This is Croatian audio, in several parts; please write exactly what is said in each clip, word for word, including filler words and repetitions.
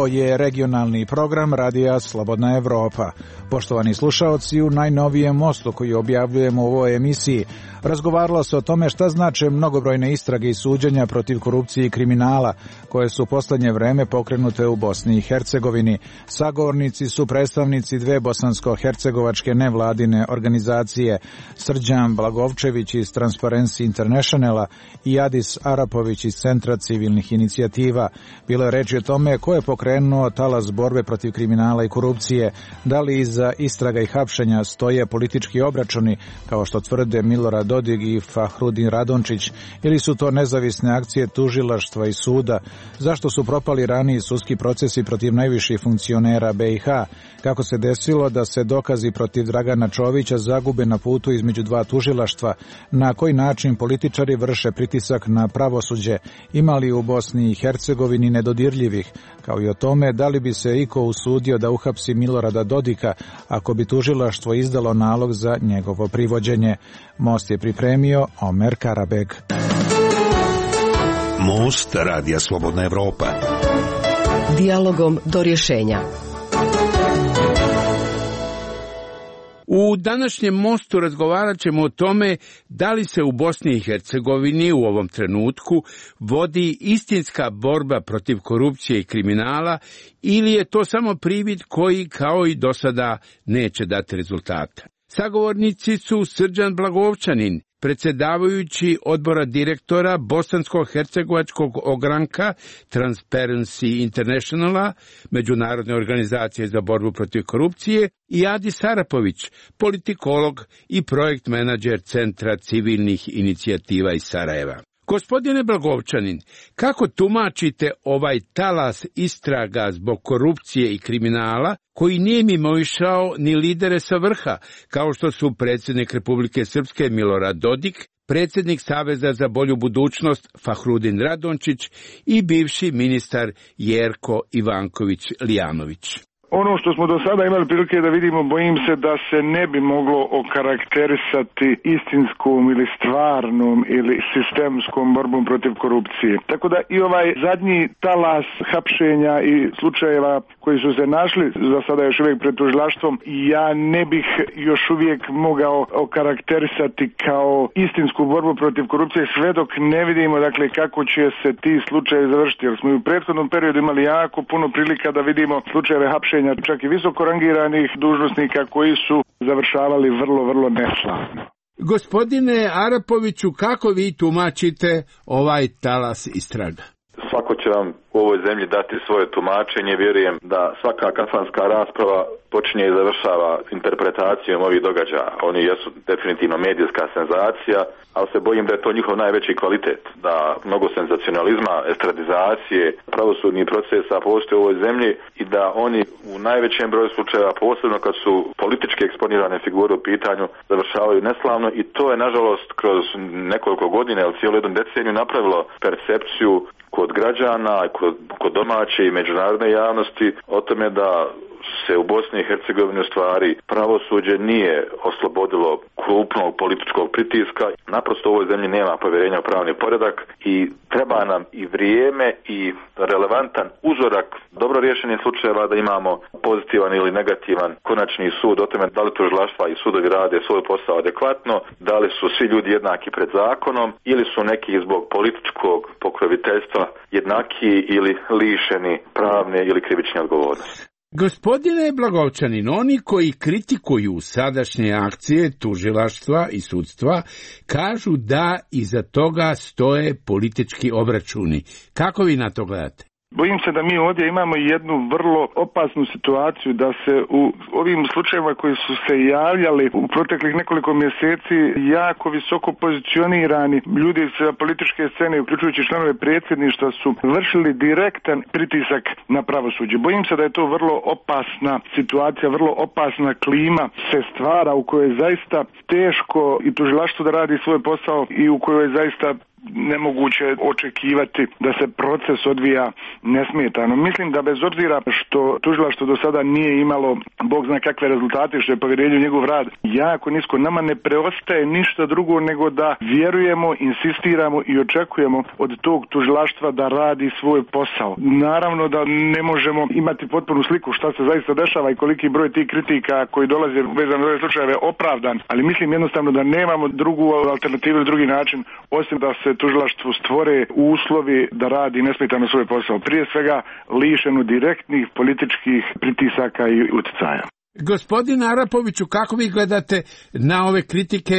Ovo je regionalni program Radija Slobodna Evropa. Poštovani slušaoci, u najnovijem mostu koji objavljujemo u ovoj emisiji razgovaralo se o tome šta znače mnogobrojne istrage i suđenja protiv korupcije i kriminala koje su u poslednje vreme pokrenute u Bosni i Hercegovini. Sagovornici su predstavnici dve bosansko-hercegovačke nevladine organizacije, Srđan Blagovčević iz Transparency Internationala i Adis Arapović iz Centra civilnih inicijativa. Bilo je reči o tome ko je pokrenuo talas borbe protiv kriminala i korupcije, da li iza istraga i hapšenja stoje politički obračuni, kao što tvrde Milorad Dodik i Fahrudin Radončić, ili su to nezavisne akcije tužilaštva i suda, zašto su propali raniji sudski procesi protiv najviših funkcionera B i H, kako se desilo da se dokazi protiv Dragana Čovića zagube na putu između dva tužilaštva, na koji način političari vrše pritisak na pravosuđe, imali u Bosni i Hercegovini nedodirljivih, kao i o tome da li bi se iko usudio da uhapsi Milorada Dodika ako bi tužilaštvo izdalo nalog za njegovo privođenje. Most je pripremio Omer Karabeg. Most Radija Slobodna Evropa. Dijalogom do rješenja. U današnjem mostu razgovarat ćemo o tome da li se u Bosni i Hercegovini u ovom trenutku vodi istinska borba protiv korupcije i kriminala ili je to samo privid koji kao i do sada neće dati rezultata. Sagovornici su Srđan Blagovčanin, predsjedavajući odbora direktora Bosansko-hercegovačkog ogranka Transparency Internationala, međunarodne organizacije za borbu protiv korupcije, i Adis Arapović, politikolog i projekt menadžer Centra civilnih inicijativa iz Sarajeva. Gospodine Blagovčanin, kako tumačite ovaj talas istraga zbog korupcije i kriminala koji nije mimoišao ni lidere sa vrha, kao što su predsjednik Republike Srpske Milorad Dodik, predsjednik Saveza za bolju budućnost Fahrudin Radončić i bivši ministar Jerko Ivanković Lijanović? Ono što smo do sada imali prilike da vidimo, bojim se da se ne bi moglo okarakterisati istinskom ili stvarnom ili sistemskom borbom protiv korupcije. Tako da i ovaj zadnji talas hapšenja i slučajeva koji su se našli za sada još uvijek pred tužilaštvom, ja ne bih još uvijek mogao okarakterisati kao istinsku borbu protiv korupcije sve dok ne vidimo dakle kako će se ti slučajevi završiti. Jer smo i u prethodnom periodu imali jako puno prilika da vidimo slučajeve hapšenja čak i visoko rangiranih dužnosnika koji su završavali vrlo, vrlo neslavno. Gospodine Arapoviću, kako vi tumačite ovaj talas istraga? Svako će vam u ovoj zemlji dati svoje tumačenje. Vjerujem da svaka kafanska rasprava počinje i završava interpretacijom ovih događaja. Oni jesu definitivno medijska senzacija, ali se bojim da je to njihov najveći kvalitet. Da mnogo senzacionalizma, estradizacije, pravosudnih procesa postoje u ovoj zemlji i da oni u najvećem broju slučajeva, posebno kad su politički eksponirane figure u pitanju, završavaju neslavno i to je nažalost kroz nekoliko godina ili cijelu jednu deceniju napravilo percepciju kod građana, kod, kod domaće i međunarodne javnosti o tome da se u Bosni i Hercegovini u stvari pravosuđe nije oslobodilo krupnog političkog pritiska. Naprosto u ovoj zemlji nema povjerenja u pravni poredak i treba nam i vrijeme i relevantan uzorak dobro rješenih slučajeva da imamo pozitivan ili negativan konačni sud o tome da li tužilaštva i sudovi rade svoj posao adekvatno, da li su svi ljudi jednaki pred zakonom ili su neki zbog političkog pokroviteljstva jednaki ili lišeni pravne ili krivične odgovornosti. Gospodine Blagovčanin, oni koji kritikuju sadašnje akcije tužilaštva i sudstva kažu da iza toga stoje politički obračuni. Kako vi na to gledate? Bojim se da mi ovdje imamo jednu vrlo opasnu situaciju da se u ovim slučajevima koji su se javljali u proteklih nekoliko mjeseci jako visoko pozicionirani ljudi sa političke scene, uključujući članove predsjedništva, su vršili direktan pritisak na pravosuđe. Bojim se da je to vrlo opasna situacija, vrlo opasna klima se stvara u kojoj je zaista teško i tužilaštvo da radi svoj posao i u kojoj je zaista nemoguće očekivati da se proces odvija nesmetano. Mislim da bez obzira što tužilaštvo do sada nije imalo bog zna kakve rezultate, što je povjerenje u njegov rad jako nisko, nama ne preostaje ništa drugo nego da vjerujemo, insistiramo i očekujemo od tog tužilaštva da radi svoj posao. Naravno da ne možemo imati potpunu sliku šta se zaista dešava i koliki broj tih kritika koji dolaze vezano za ove slučajeve opravdan, ali mislim jednostavno da nemamo drugu alternativu ili drugi način osim da se tužilaštvu stvore uslovi da radi nesmetano svoj posao. Prije svega lišeno direktnih političkih pritisaka i utjecaja. Gospodin Arapoviću, kako vi gledate na ove kritike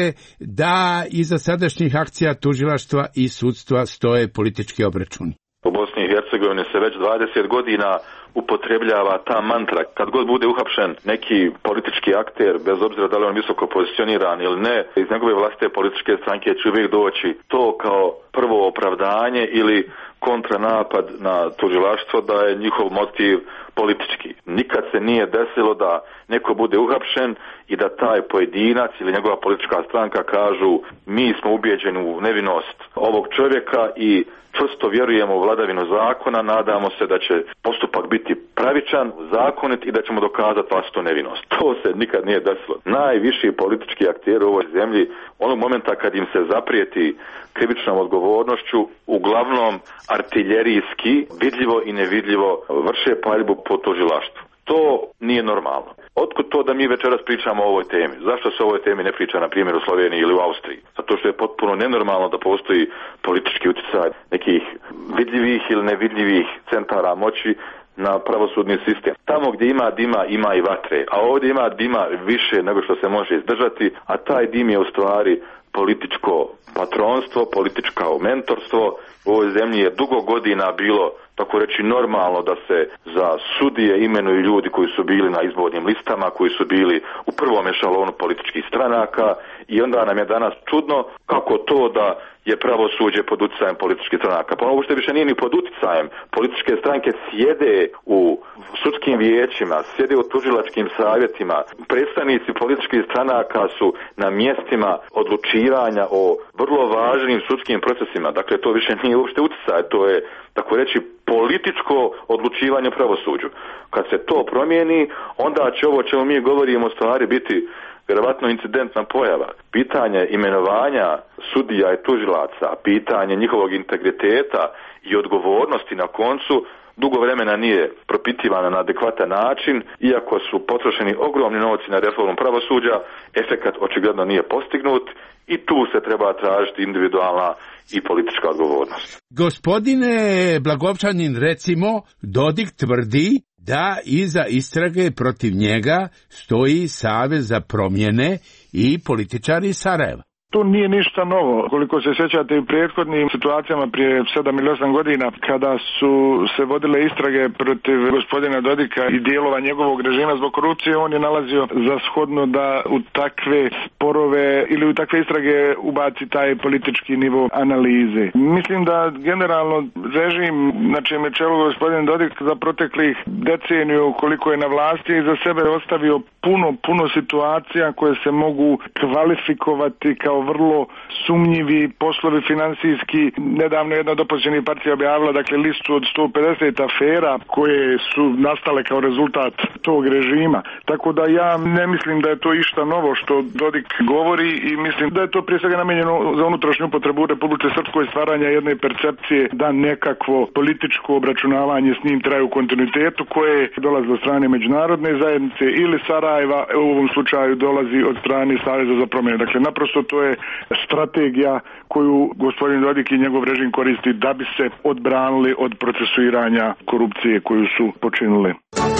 da iza sadašnjih akcija tužilaštva i sudstva stoje politički obračuni? U Bosni i Hercegovini se već dvadeset godina upotrebljava ta mantra. Kad god bude uhapšen neki politički akter, bez obzira da li on visoko pozicioniran ili ne, iz njegove vlastite političke stranke će uvijek doći to kao prvo opravdanje ili kontranapad na tužilaštvo da je njihov motiv politički. Nikad se nije desilo da neko bude uhapšen i da taj pojedinac ili njegova politička stranka kažu mi smo ubijeđeni u nevinost ovog čovjeka i čvrsto vjerujemo u vladavinu zakona, nadamo se da će postupak biti pravičan, zakonit i da ćemo dokazati vlastitu nevinost. To se nikad nije desilo. Najviši politički akteri u ovoj zemlji, onog momenta kad im se zaprijeti krivičnom odgovornošću, uglavnom artiljerijski, vidljivo i nevidljivo vrše paljbu po tužilaštvu. To nije normalno. Otkud to da mi večeras pričamo o ovoj temi? Zašto se o ovoj temi ne priča, na primjer, u Sloveniji ili u Austriji? Zato što je potpuno nenormalno da postoji politički utjecaj nekih vidljivih ili nevidljivih centara moći na pravosudni sistem. Tamo gdje ima dima, ima i vatre. A ovdje ima dima više nego što se može izdržati, a taj dim je u stvari političko patronstvo, političko mentorstvo. U ovoj zemlji je dugo godina bilo, tako reći, normalno da se za sudije imenuju ljudi koji su bili na izbornim listama, koji su bili u prvom ešalonu političkih stranaka i onda nam je danas čudno kako to da je pravosuđe pod utjecajem političkih stranaka. Pa ovo što više nije ni pod utjecajem. Političke stranke sjede u sudskim vijećima, sjede u tužilačkim savjetima. Predstavnici političkih stranaka su na mjestima odlučivanja o vrlo važnim sudskim procesima. Dakle, to više nije uopšte utjecaj, to je, tako reći, političko odlučivanje u pravosuđu. Kad se to promijeni, onda će ovo čemu mi govorimo stvari biti vjerovatno incidentna pojava. Pitanje imenovanja sudija i tužilaca, pitanje njihovog integriteta i odgovornosti na koncu dugo vremena nije propitivana na adekvatan način, iako su potrošeni ogromni novci na reformu pravosuđa, efekat očigledno nije postignut i tu se treba tražiti individualna i politička odgovornost. Gospodine Blagovčanin, recimo, Dodik tvrdi da iza istrage protiv njega stoji Savez za promjene i političari iz Sarajeva. To nije ništa novo. Koliko se sjećate u prethodnim situacijama prije sedam ili osam godina kada su se vodile istrage protiv gospodina Dodika i dijelova njegovog režima zbog korupcije, on je nalazio za shodno da u takve sporove ili u takve istrage ubaci taj politički nivo analize. Mislim da generalno režim na čijem je čelu gospodin Dodik za proteklih deceniju koliko je na vlasti i za sebe ostavio puno, puno situacija koje se mogu kvalifikovati kao vrlo sumnjivi poslovi financijski. Nedavno jedna od opozicionih partija objavila dakle listu od sto pedeset afera koje su nastale kao rezultat tog režima. Tako da ja ne mislim da je to išta novo što Dodik govori i mislim da je to prije svega namijenjeno za unutrašnju upotrebu u Republike Srpskoj, stvaranja jedne percepcije da nekakvo političko obračunavanje s njim traje u kontinuitetu koje dolazi od strane međunarodne zajednice ili Sarajeva, u ovom slučaju dolazi od strane Saveza za promjene. Dakle, naprosto to je strategija koju gospodin Dodik i njegov režim koristi da bi se odbranili od procesuiranja korupcije koju su počinili.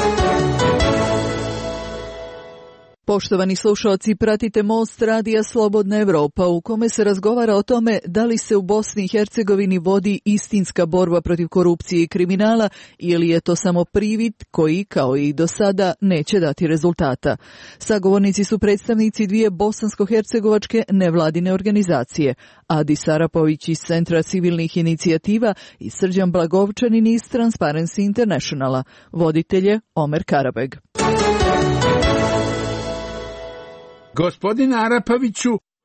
Poštovani slušalci, pratite Most radija Slobodna Evropa u kome se razgovara o tome da li se u Bosni i Hercegovini vodi istinska borba protiv korupcije i kriminala ili je to samo privid koji, kao i do sada, neće dati rezultata. Sagovornici su predstavnici dvije bosansko-hercegovačke nevladine organizacije, Adis Arapović iz Centra civilnih inicijativa i Srđan Blagovčanin iz Transparency Internationala. Voditelj je Omer Karabeg. Gospodine Arapoviću,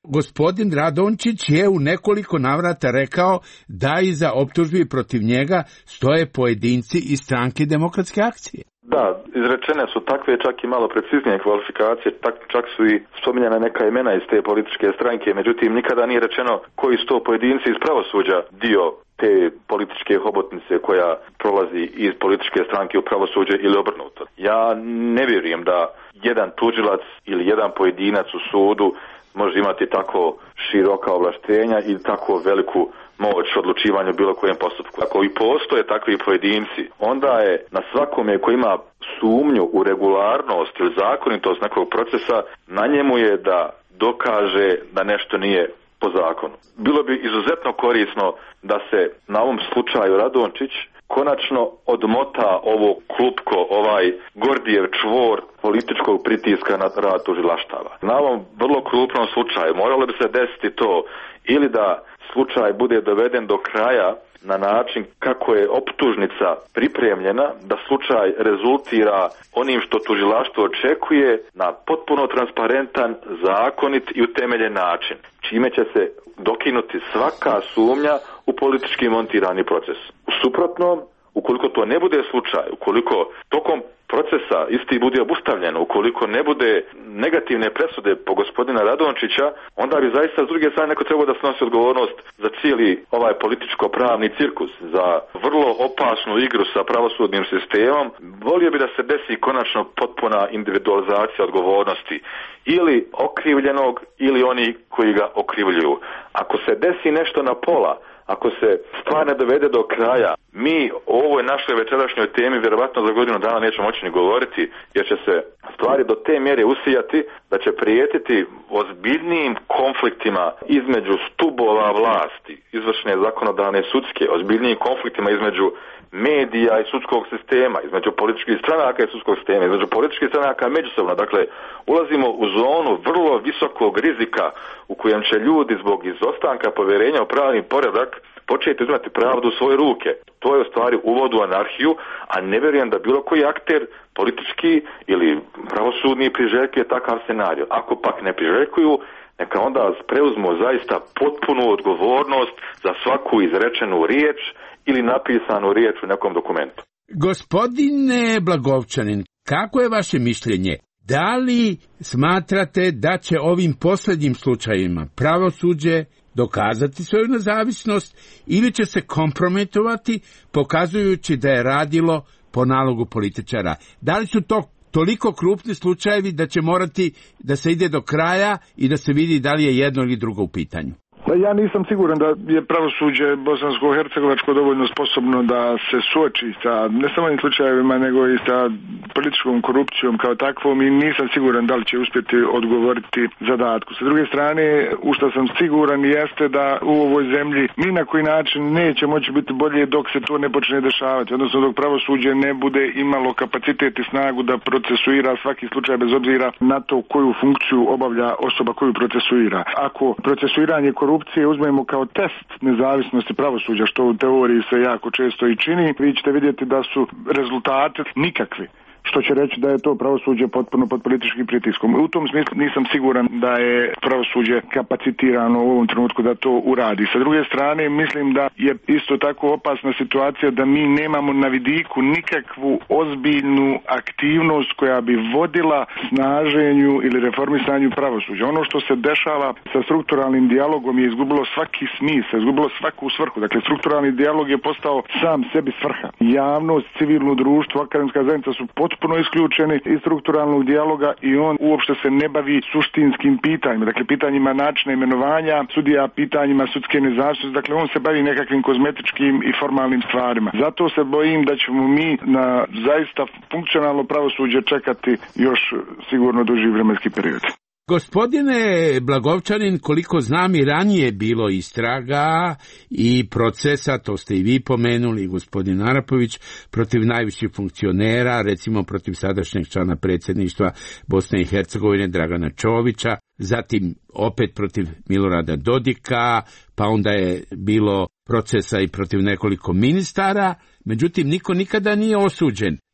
Gospodin Radončić je u nekoliko navrata rekao da iza optužbi protiv njega stoje pojedinci iz Stranke demokratske akcije. Da, izrečene su takve čak i malo preciznije kvalifikacije, tak, čak su i spominjena neka imena iz te političke stranke, međutim nikada nije rečeno koji su to pojedinci iz pravosuđa dio te političke hobotnice koja prolazi iz političke stranke u pravosuđe ili obrnuto. Ja ne vjerujem da jedan tužilac ili jedan pojedinac u sudu može imati tako široka ovlaštenja i tako veliku moć odlučivanja u bilo kojem postupku. Ako i postoje takvi pojedinci, onda je na svakome koji ima sumnju u regularnost ili zakonitost nekog procesa, na njemu je da dokaže da nešto nije po zakonu. Bilo bi izuzetno korisno da se na ovom slučaju Radončić konačno odmota ovo klupko, ovaj Gordijev čvor političkog pritiska na rad tužilaštava. Na ovom vrlo krupnom slučaju moralo bi se desiti to ili da slučaj bude doveden do kraja na način kako je optužnica pripremljena, da slučaj rezultira onim što tužilaštvo očekuje na potpuno transparentan, zakonit i utemeljen način, čime će se dokinuti svaka sumnja u politički montirani proces. U suprotnom, ukoliko to ne bude slučaj, ukoliko tokom procesa isti bude obustavljen, ukoliko ne bude negativne presude po gospodina Radončića, onda bi zaista s druge strane neko trebao da snosi odgovornost za cijeli ovaj političko-pravni cirkus, za vrlo opasnu igru sa pravosudnim sistemom. Volio bi da se desi konačno potpuna individualizacija odgovornosti ili okrivljenog ili oni koji ga okrivljuju. Ako se desi nešto na pola, ako se stvar ne dovede do kraja, mi o ovoj našoj večerašnjoj temi vjerovatno za godinu dana nećemo moći ni govoriti, jer će se stvari do te mjere usijati da će prijetiti ozbiljnijim konfliktima između stubova vlasti, izvršne, zakonodavne, sudske, ozbiljnijim konfliktima između medija i sudskog sistema, između političkih stranaka i sudskog sistema, između političkih stranaka međusobno. Dakle, ulazimo u zonu vrlo visokog rizika u kojem će ljudi zbog izostanka povjerenja u pravni poredak početi uzimati pravdu u svoje ruke. To je u stvari uvod u anarhiju, a ne vjerujem da bilo koji akter politički ili pravosudni priželjkuje takav scenarij. Ako pak ne priželjkuju, neka onda preuzmu zaista potpunu odgovornost za svaku izrečenu riječ ili napisanu riječ u nekom dokumentu. Gospodine Blagovčanin, kako je vaše mišljenje? Da li smatrate da će ovim posljednjim slučajima pravosuđe dokazati svoju nezavisnost ili će se kompromitovati pokazujući da je radilo po nalogu političara? Da li su to toliko krupni slučajevi da će morati da se ide do kraja i da se vidi da li je jedno ili drugo u pitanju? Ja nisam siguran da je pravosuđe bosansko-hercegovačko dovoljno sposobno da se suoči sa ne samo ovim slučajevima nego i sa političkom korupcijom kao takvom i nisam siguran da li će uspjeti odgovoriti zadatku. Sa druge strane, u što sam siguran jeste da u ovoj zemlji ni na koji način neće moći biti bolje dok se to ne počne dešavati, odnosno dok pravosuđe ne bude imalo kapacitet i snagu da procesuira svaki slučaj bez obzira na to koju funkciju obavlja osoba koju procesuira. Ako procesuiranje korupcije uzmemo kao test nezavisnosti pravosuđa, što u teoriji se jako često i čini, vi ćete vidjeti da su rezultati nikakvi, što će reći da je to pravosuđe potpuno pod političkim pritiskom. U tom smislu nisam siguran da je pravosuđe kapacitirano u ovom trenutku da to uradi. Sa druge strane, mislim da je isto tako opasna situacija da mi nemamo na vidiku nikakvu ozbiljnu aktivnost koja bi vodila snaženju ili reformisanju pravosuđa. Ono što se dešava sa strukturalnim dijalogom je izgubilo svaki smisao, izgubilo svaku svrhu. Dakle, strukturalni dijalog je postao sam sebi svrha. Javnost, civilno društvo, akademska zajednica su potpuno isključeni iz strukturalnog dijaloga i on uopšte se ne bavi suštinskim pitanjima, dakle pitanjima načina imenovanja sudija, pitanjima sudske nezavisnosti, dakle on se bavi nekakvim kozmetičkim i formalnim stvarima. Zato se bojim da ćemo mi na zaista funkcionalno pravosuđe čekati još sigurno duži vremenski period. Gospodine Blagovčanin, koliko znam i ranije bilo istraga i procesa, to ste i vi pomenuli, gospodin Arapović, protiv najviših funkcionera, recimo protiv sadašnjeg člana predsjedništva Bosne i Hercegovine Dragana Čovića, zatim opet protiv Milorada Dodika, pa onda je bilo procesa i protiv nekoliko ministara, međutim niko nikada nije osuđen.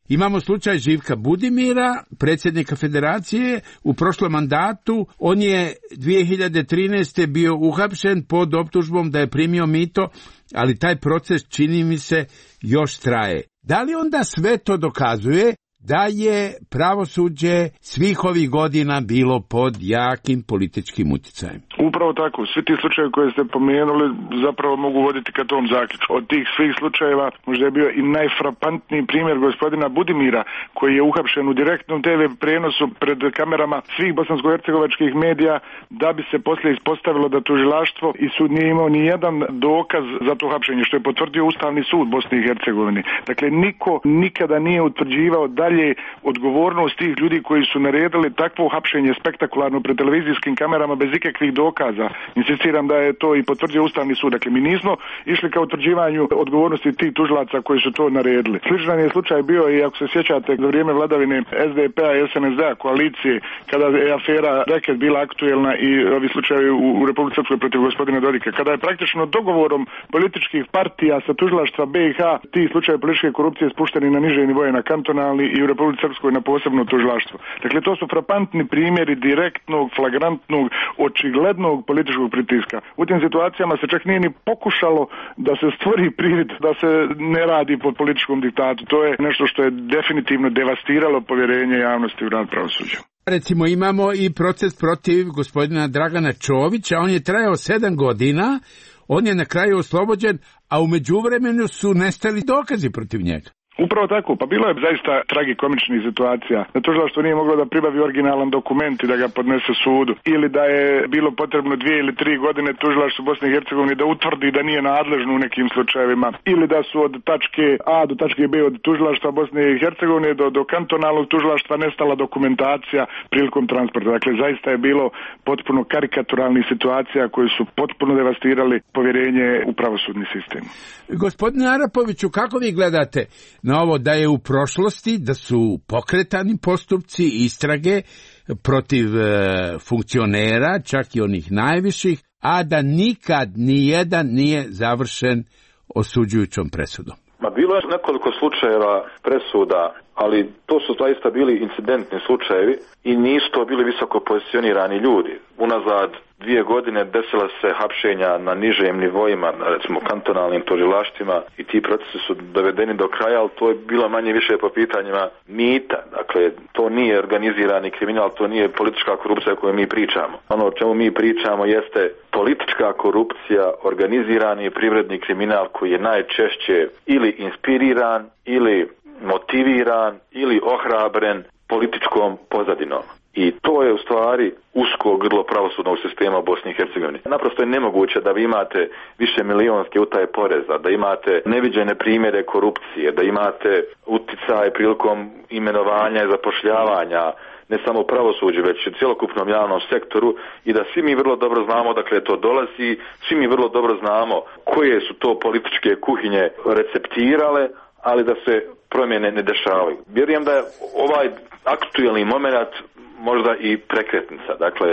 Imamo slučaj Živka Budimira, predsjednika federacije. U prošlom mandatu on je dvije hiljade trinaeste. bio uhapšen pod optužbom da je primio mito, ali taj proces, čini mi se, još traje. Da li onda sve to dokazuje da je pravosuđe svih ovih godina bilo pod jakim političkim utjecajem? Upravo tako. Svi ti slučajevi koje ste pomenuli zapravo mogu voditi ka tom zaključku. Od tih svih slučajeva možda je bio i najfrapantniji primjer gospodina Budimira, koji je uhapšen u direktnom te ve prenosu pred kamerama svih bosansko-hercegovačkih medija, da bi se poslije ispostavilo da tužilaštvo i sud nije imao ni jedan dokaz za to uhapšenje, što je potvrdio Ustavni sud Bosne i Hercegovine. Dakle, niko nikada nije utvrđivao dalje odgovornost tih ljudi koji su naredili takvo uhapšenje spektakularno pred televizijskim kamerama bez ikakvih dokaza. Insistiram da je to i potvrdio Ustavni sud. Dakle, mi nismo išli ka utvrđivanju odgovornosti tih tužilaca koji su to naredili. Sličan je slučaj bio i, ako se sjećate, za vrijeme vladavine es de pe a i es en es de a koalicije, kada je afera Reket bila aktuelna i ovi slučajevi u, u Republici Srpskoj protiv gospodina Dodika, kada je praktično dogovorom političkih partija sa tužilaštva be i ha ti slučajevi političke korupcije spušteni na niže nivoje, na kantonalni i u Republici Srpskoj na posebno tužilaštvo. Dakle, to su frapantni primjeri direktnog, flagrantnog, očiglednog političkog pritiska. U tim situacijama se čak nije ni pokušalo da se stvori privid da se ne radi pod političkom diktatu. To je nešto što je definitivno devastiralo povjerenje javnosti u rad pravosuđa. Recimo, imamo i proces protiv gospodina Dragana Čovića. On je trajao sedam godina, on je na kraju oslobođen, a u međuvremenu su nestali dokazi protiv njega. Upravo tako, pa bilo je zaista tragikomičnih situacija. Da tužilaštvo nije moglo da pribavi originalan dokument i da ga podnese sudu, ili da je bilo potrebno dvije ili tri godine tužilaštvo Bosne i Hercegovine da utvrdi da nije nadležno u nekim slučajevima, ili da su od tačke A do tačke B od tužilaštva Bosne i Hercegovine do, do kantonalnog tužilaštva nestala dokumentacija prilikom transporta. Dakle, zaista je bilo potpuno karikaturalnih situacija koje su potpuno devastirali povjerenje u pravosudni sistem. Gospodine Arapoviću, kako vi gledate na ovo da je u prošlosti, da su pokretani postupci, istrage protiv e, funkcionera, čak i onih najviših, a da nikad ni jedan nije završen osuđujućom presudom? Ma bilo je nekoliko slučajeva presuda, ali to su zaista bili incidentni slučajevi i nisu to bili visoko pozicionirani ljudi. Unazad dvije godine desila se hapšenja na nižim nivoima, na recimo kantonalnim tužilaštvima, i ti procesi su dovedeni do kraja, ali to je bilo manje više po pitanjima mita. Dakle, to nije organizirani kriminal, to nije politička korupcija o kojoj mi pričamo. Ono o čemu mi pričamo jeste politička korupcija, organizirani privredni kriminal koji je najčešće ili inspiriran, ili motiviran, ili ohrabren političkom pozadinom. I to je u stvari usko grlo pravosudnog sistema u Bosni i Hercegovini. Naprosto je nemoguće da vi imate više milionske utaje poreza, da imate neviđene primjere korupcije, da imate uticaj prilikom imenovanja i zapošljavanja, ne samo u pravosuđu, već u cjelokupnom javnom sektoru, i da svi mi vrlo dobro znamo dakle to dolazi, svi mi vrlo dobro znamo koje su to političke kuhinje receptirale, ali da se promjene ne dešavaju. Vjerujem da je ovaj aktuelni moment možda i prekretnica. Dakle,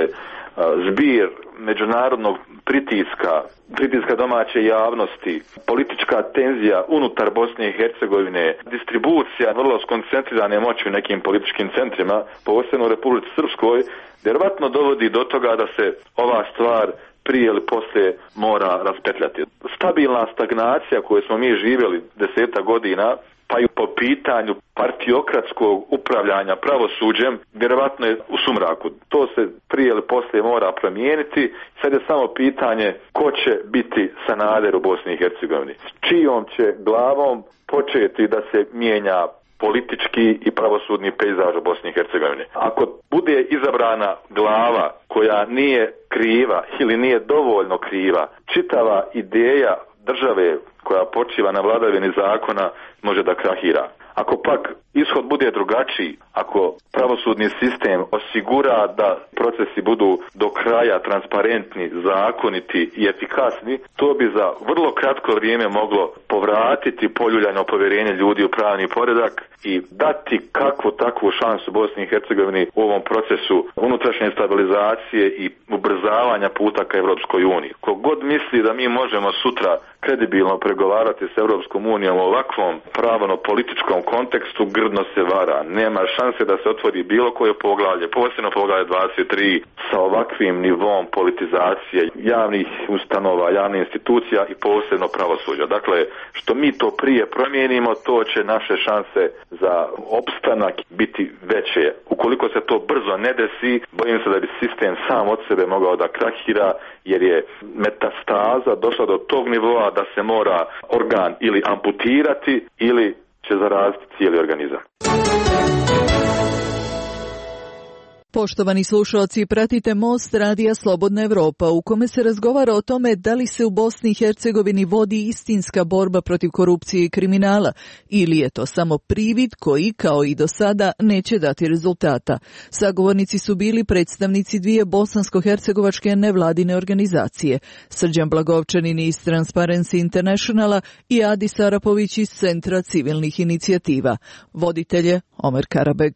zbir međunarodnog pritiska, pritiska domaće javnosti, politička tenzija unutar Bosne i Hercegovine, distribucija vrlo skoncentrirane moći u nekim političkim centrima, posebno u Republici Srpskoj, vjerovatno dovodi do toga da se ova stvar prije ili poslije mora raspetljati. Stabilna stagnacija koju smo mi živjeli deseta godina, pa i po pitanju partiokratskog upravljanja pravosuđem, vjerovatno je u sumraku. To se prije ili poslije mora promijeniti. Sad je samo pitanje ko će biti Sanader u Bosni i Hercegovini. S čijom će glavom početi da se mijenja politički i pravosudni pejzaž u Bosni i Hercegovini. Ako bude izabrana glava koja nije kriva ili nije dovoljno kriva, čitava ideja države koja počiva na vladavini zakona može da krahira. Ako pak ishod bude drugačiji, ako pravosudni sistem osigura da procesi budu do kraja transparentni, zakoniti i efikasni, to bi za vrlo kratko vrijeme moglo povratiti poljuljano povjerenje ljudi u pravni poredak i dati kakvu takvu šansu Bosni i Hercegovini u ovom procesu unutrašnje stabilizacije i ubrzavanja puta ka Europskoj uniji. Kogod misli da mi možemo sutra kredibilno pregovarati s Europskom unijom u ovakvom pravno-političkom kontekstu, grdno se vara. Nema šanse da se otvori bilo koje poglavlje, posebno poglavlje dvadeset tri, sa ovakvim nivom politizacije javnih ustanova, javnih institucija i posebno pravosuđa. Dakle, što mi to prije promijenimo, to će naše šanse za opstanak biti veće. Ukoliko se to brzo ne desi, bojim se da bi sistem sam od sebe mogao da krahira, jer je metastaza došla do tog nivoa da se mora organ ili amputirati ili će zaraziti cijeli organizam. Poštovani slušalci, pratite Most radija Slobodna Evropa, u kome se razgovara o tome da li se u Bosni i Hercegovini vodi istinska borba protiv korupcije i kriminala, ili je to samo privid koji, kao i do sada, neće dati rezultata. Sagovornici su bili predstavnici dvije bosansko-hercegovačke nevladine organizacije, Srđan Blagovčanin iz Transparency Internationala i Adis Arapović iz Centra civilnih inicijativa. Voditelj je Omer Karabeg.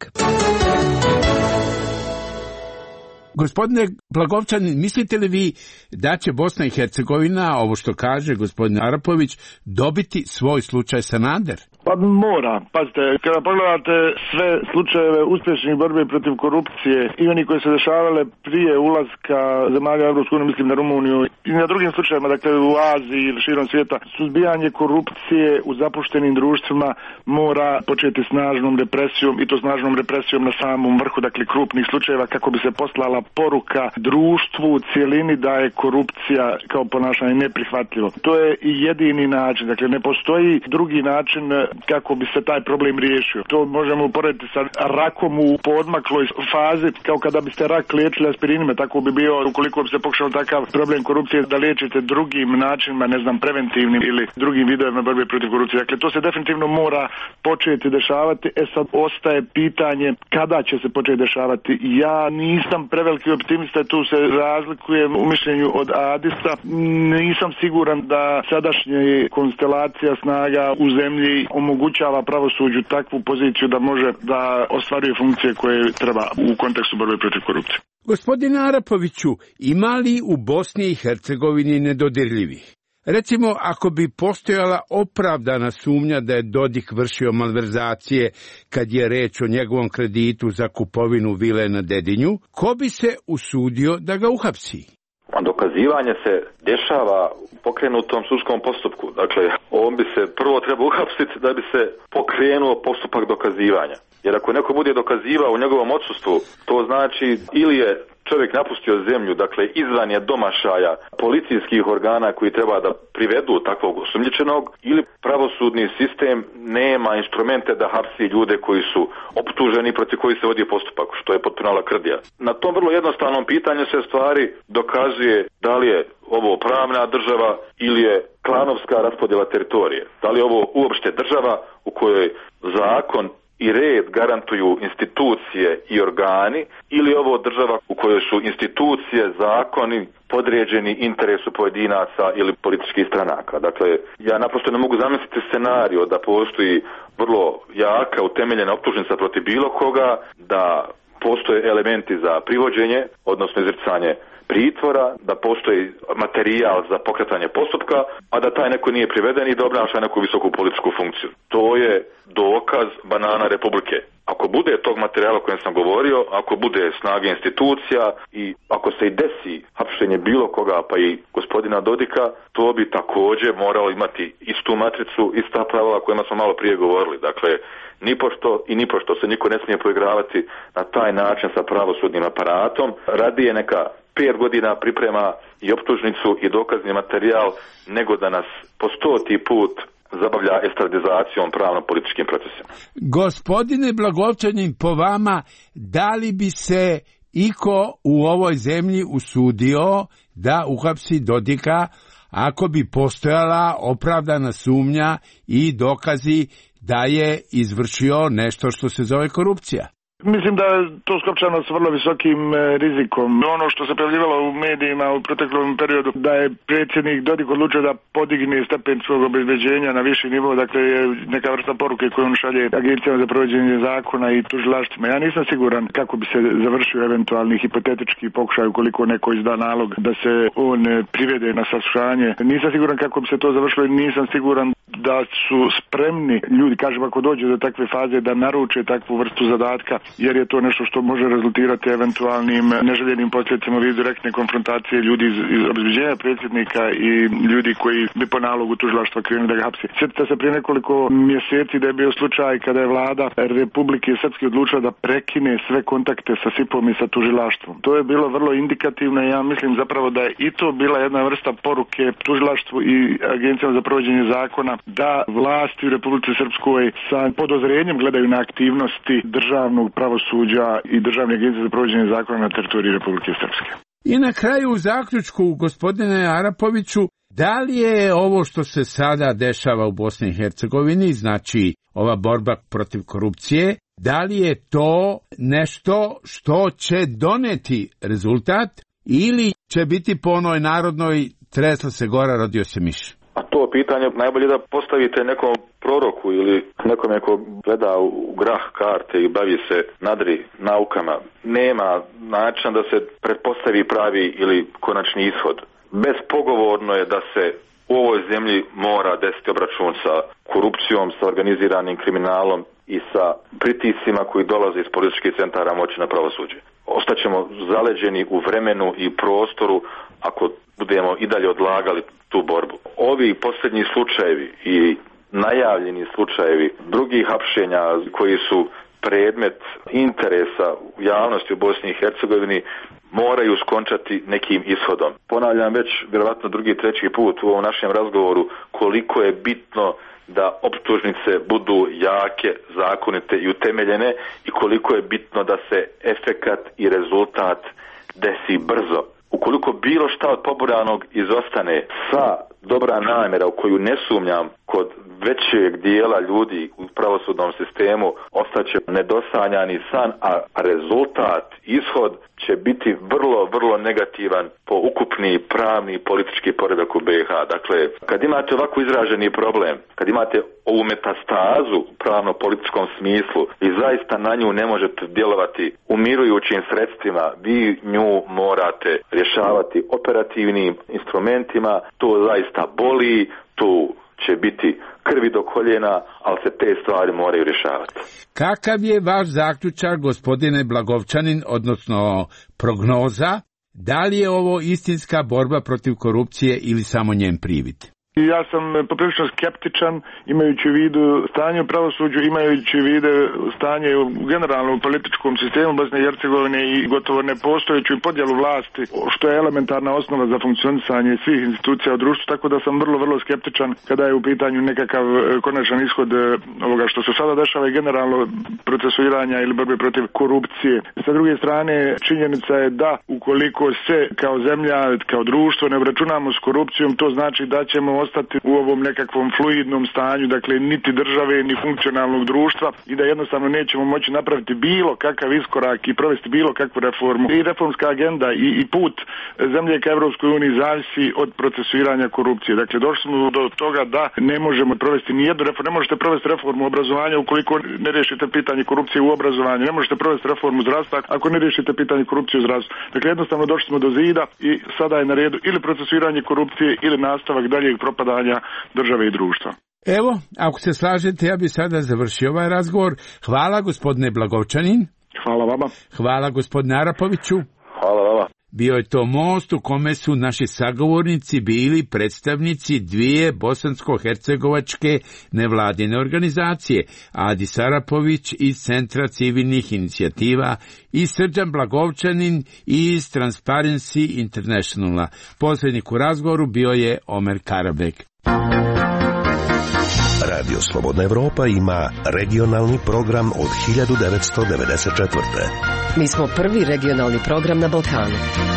Gospodine Blagovčanin, mislite li vi da će Bosna i Hercegovina, ovo što kaže gospodin Arapović, dobiti svoj slučaj Sanader? Pa mora. Pazite, kada pogledate sve slučajeve uspješnih borbe protiv korupcije i oni koji se dešavale prije ulaska zemalja u Europsku uniju, mislim na Rumuniju i na drugim slučajevima, dakle u Aziji ili širom svijeta, suzbijanje korupcije u zapuštenim društvima mora početi snažnom represijom i to snažnom represijom na samom vrhu, dakle krupnih slučajeva, kako bi se poslala poruka društvu u cijelini da je korupcija kao ponašanje neprihvatljivo. To je i jedini način, dakle ne postoji drugi način kako bi se taj problem riješio. To možemo uporediti sa rakom u poodmakloj fazi, kao kada biste rak liječili aspirinima, tako bi bio ukoliko bi se pokušao takav problem korupcije da liječite drugim načinima, ne znam, preventivnim ili drugim vidovima borbe protiv korupcije. Dakle, to se definitivno mora početi dešavati. E sad ostaje pitanje kada će se početi dešavati. Ja nisam preveliki optimista, tu se razlikujem u mišljenju od Adisa. Nisam siguran da sadašnja konstelacija snaga u zemlji omogućava pravosuđu takvu poziciju da može da ostvaruje funkcije koje treba u kontekstu borbe protiv korupcije. Gospodine Arapoviću, ima li u Bosni i Hercegovini nedodirljivih? Recimo, ako bi postojala opravdana sumnja da je Dodik vršio malverzacije kad je reč o njegovom kreditu za kupovinu vile na Dedinju, ko bi se usudio da ga uhapsi? Dokazivanje se dešava u pokrenutom sudskom postupku. Dakle, on bi se prvo treba uhapsiti da bi se pokrenuo postupak dokazivanja. Jer ako neko bude dokazivao u njegovom odsustvu, to znači ili je čovjek napustio zemlju, dakle izvan je domašaja policijskih organa koji treba da privedu takvog osumnjičenog, ili pravosudni sistem nema instrumente da hapsi ljude koji su optuženi, protiv koji se vodi postupak, što je potpuno lakrdija. Na tom vrlo jednostavnom pitanju se stvari dokazuje da li je ovo pravna država ili je klanovska raspodjela teritorije. Da li je ovo uopšte država u kojoj zakon i red garantuju institucije i organi, ili je ovo država u kojoj su institucije, zakoni podređeni interesu pojedinaca ili političkih stranaka. Dakle, ja naprosto ne mogu zamisliti scenario da postoji vrlo jaka utemeljena optužnica protiv bilo koga, da postoje elementi za privođenje, odnosno izricanje pritvora, da postoji materijal za pokretanje postupka, a da taj neko nije priveden i da obnaša neku visoku političku funkciju. To je dokaz banana republike. Ako bude tog materijala o kojem sam govorio, ako bude snage institucija i ako se i desi hapšenje bilo koga, pa i gospodina Dodika, to bi također moralo imati istu matricu, ista pravila o kojima smo malo prije govorili. Dakle, nipošto i nipošto se niko ne smije poigravati na taj način sa pravosudnim aparatom. Radije neka pet godina priprema i optužnicu i dokazni materijal, nego da nas po stoti put zabavlja estradizacijom pravno-političkim procesima. Gospodine Blagovčanin, po vama, da li bi se iko u ovoj zemlji usudio da uhapsi Dodika ako bi postojala opravdana sumnja i dokazi da je izvršio nešto što se zove korupcija? Mislim da je to skopčano s vrlo visokim rizikom. Ono što se pojavljivalo u medijima u proteklom periodu, da je predsjednik Dodik odlučio da podigne stepen svog obezbeđenja na viši nivo, dakle je neka vrsta poruke koju on šalje agencijama za provođenje zakona i tužilaštvima. Ja nisam siguran kako bi se završio eventualni hipotetički pokušaj ukoliko neko izda nalog da se on privede na saslušanje. Nisam siguran kako bi se to završilo i nisam siguran da su spremni ljudi, kažem, ako dođe do takve faze, da naruče takvu vrstu zadatka, jer je to nešto što može rezultirati eventualnim neželjenim posljedicama u vidu direktne konfrontacije ljudi iz, iz obezbeđenja predsjednika i ljudi koji bi po nalogu tužilaštva krenuli da ga hapsi. Sjetite se prije nekoliko mjeseci da je bio slučaj kada je vlada Republike Srpske odlučila da prekine sve kontakte sa S I P-om i sa tužilaštvom. To je bilo vrlo indikativno i ja mislim zapravo da je i to bila jedna vrsta poruke tužilaštvu i agencijama za provođenje zakona da vlasti u Republici Srpskoj sa podozrenjem gledaju na aktivnosti državnog pravosuđa i državne agencije za provođenje zakona na teritoriji Republike Srpske. I na kraju u zaključku, gospodine Arapoviću, da li je ovo što se sada dešava u Bosni i Hercegovini, znači ova borba protiv korupcije, da li je to nešto što će doneti rezultat ili će biti po onoj narodnoj tresla se gora, rodio se miš? A to pitanje najbolje da postavite nekom proroku ili nekome ko gleda u grah karte i bavi se nadri naukama. Nema načina da se pretpostavi pravi ili konačni ishod. Bespogovorno je da se u ovoj zemlji mora desiti obračun sa korupcijom, sa organiziranim kriminalom i sa pritiscima koji dolaze iz političkih centara moći na pravosuđe. Ostaćemo zaleđeni u vremenu i prostoru ako budemo i dalje odlagali tu borbu. Ovi posljednji slučajevi i najavljeni slučajevi drugih hapšenja koji su predmet interesa u javnosti u Bosni i Hercegovini moraju skončati nekim ishodom. Ponavljam već vjerovatno drugi, treći put u ovom našem razgovoru koliko je bitno da optužnice budu jake, zakonite i utemeljene i koliko je bitno da se efekat i rezultat desi brzo. Ukoliko bilo šta od poburanog izostane, sa dobra namjera u koju ne sumnjam kod većeg dijela ljudi u pravosudnom sistemu ostaće nedosanjani san, a rezultat, ishod će biti vrlo, vrlo negativan po ukupni pravni i politički poredak u B i H. Dakle, kad imate ovako izraženi problem, kad imate ovu metastazu u pravno-političkom smislu i zaista na nju ne možete djelovati umirujućim sredstvima, vi nju morate rješavati operativnim instrumentima, to zaista boli, tu će biti krvi do koljena, ali se te stvari moraju rješavati. Kakav je vaš zaključak, gospodine Blagovčanin, odnosno prognoza, da li je ovo istinska borba protiv korupcije ili samo njen privid? Ja sam poprilično skeptičan, imajući u vidu stanje u pravosuđu, imajući u vidu stanje u generalnom političkom sistemu Bosne i Hercegovine i gotovo nepostojeću podjelu vlasti, što je elementarna osnova za funkcionisanje svih institucija u društvu, tako da sam vrlo, vrlo skeptičan kada je u pitanju nekakav konačan ishod ovoga što se sada dešava i generalno procesuiranja ili borbe protiv korupcije. Sa druge strane, činjenica je da ukoliko se kao zemlja, kao društvo ne obračunamo s korupcijom, to znači da ćemo ostati u ovom nekakvom fluidnom stanju, dakle niti države, ni funkcionalnog društva i da jednostavno nećemo moći napraviti bilo kakav iskorak i provesti bilo kakvu reformu. I reformska agenda i, i put zemlje ka Evropskoj uniji zavisi od procesuiranja korupcije. Dakle, došli smo do toga da ne možemo provesti ni jednu reformu, ne možete provesti reformu obrazovanja ukoliko ne riješite pitanje korupcije u obrazovanju, ne možete provesti reformu zdravstva ako ne riješite pitanje korupcije u zdravstvu. Dakle, jednostavno došli smo do zida i sada je na redu ili procesuiranje korupcije ili nastavak daljeg propadanja države i društva. Evo, ako se slažete, ja bih sada završio ovaj razgovor. Hvala, gospodine Blagovčanin. Hvala vama. Hvala, gospodine Arapoviću. Hvala vama. Bio je to most u kome su naši sagovornici bili predstavnici dvije bosansko-hercegovačke nevladine organizacije, Adis Arapović iz Centra civilnih inicijativa i Srđan Blagovčanin iz Transparency Internationala. Posrednik u razgovoru bio je Omer Karabek. Radio Slobodna Evropa ima regionalni program od hiljadu devetsto devedeset četvrte. Mi smo prvi regionalni program na Balkanu.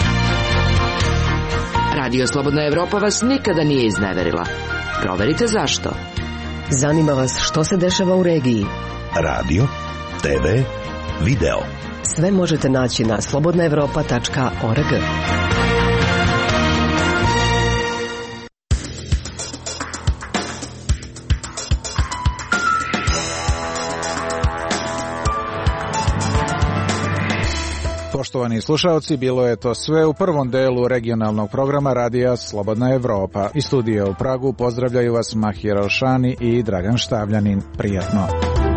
Radio Slobodna Evropa vas nikada nije izneverila. Proverite zašto. Zanima vas što se dešava u regiji. Radio, te ve, video. Sve možete naći na slobodna evropa tačka org. Poštovani slušalci, bilo je to sve u prvom delu regionalnog programa Radija Slobodna Evropa. Iz studija u Pragu pozdravljaju vas Mahir Alšani i Dragan Štavljanin. Prijatno.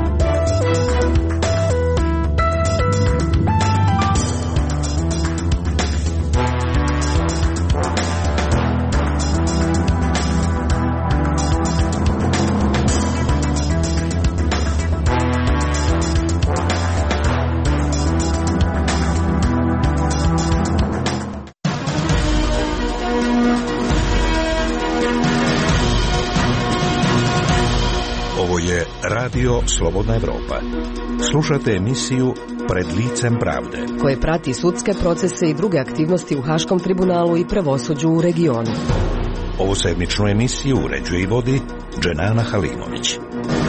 Radio Slobodna Evropa. Slušate emisiju Pred licem pravde, koje prati sudske procese i druge aktivnosti u Haškom tribunalu i pravosuđu u regionu. Ovu sedmičnu emisiju uređuje i vodi Dženana Halimović.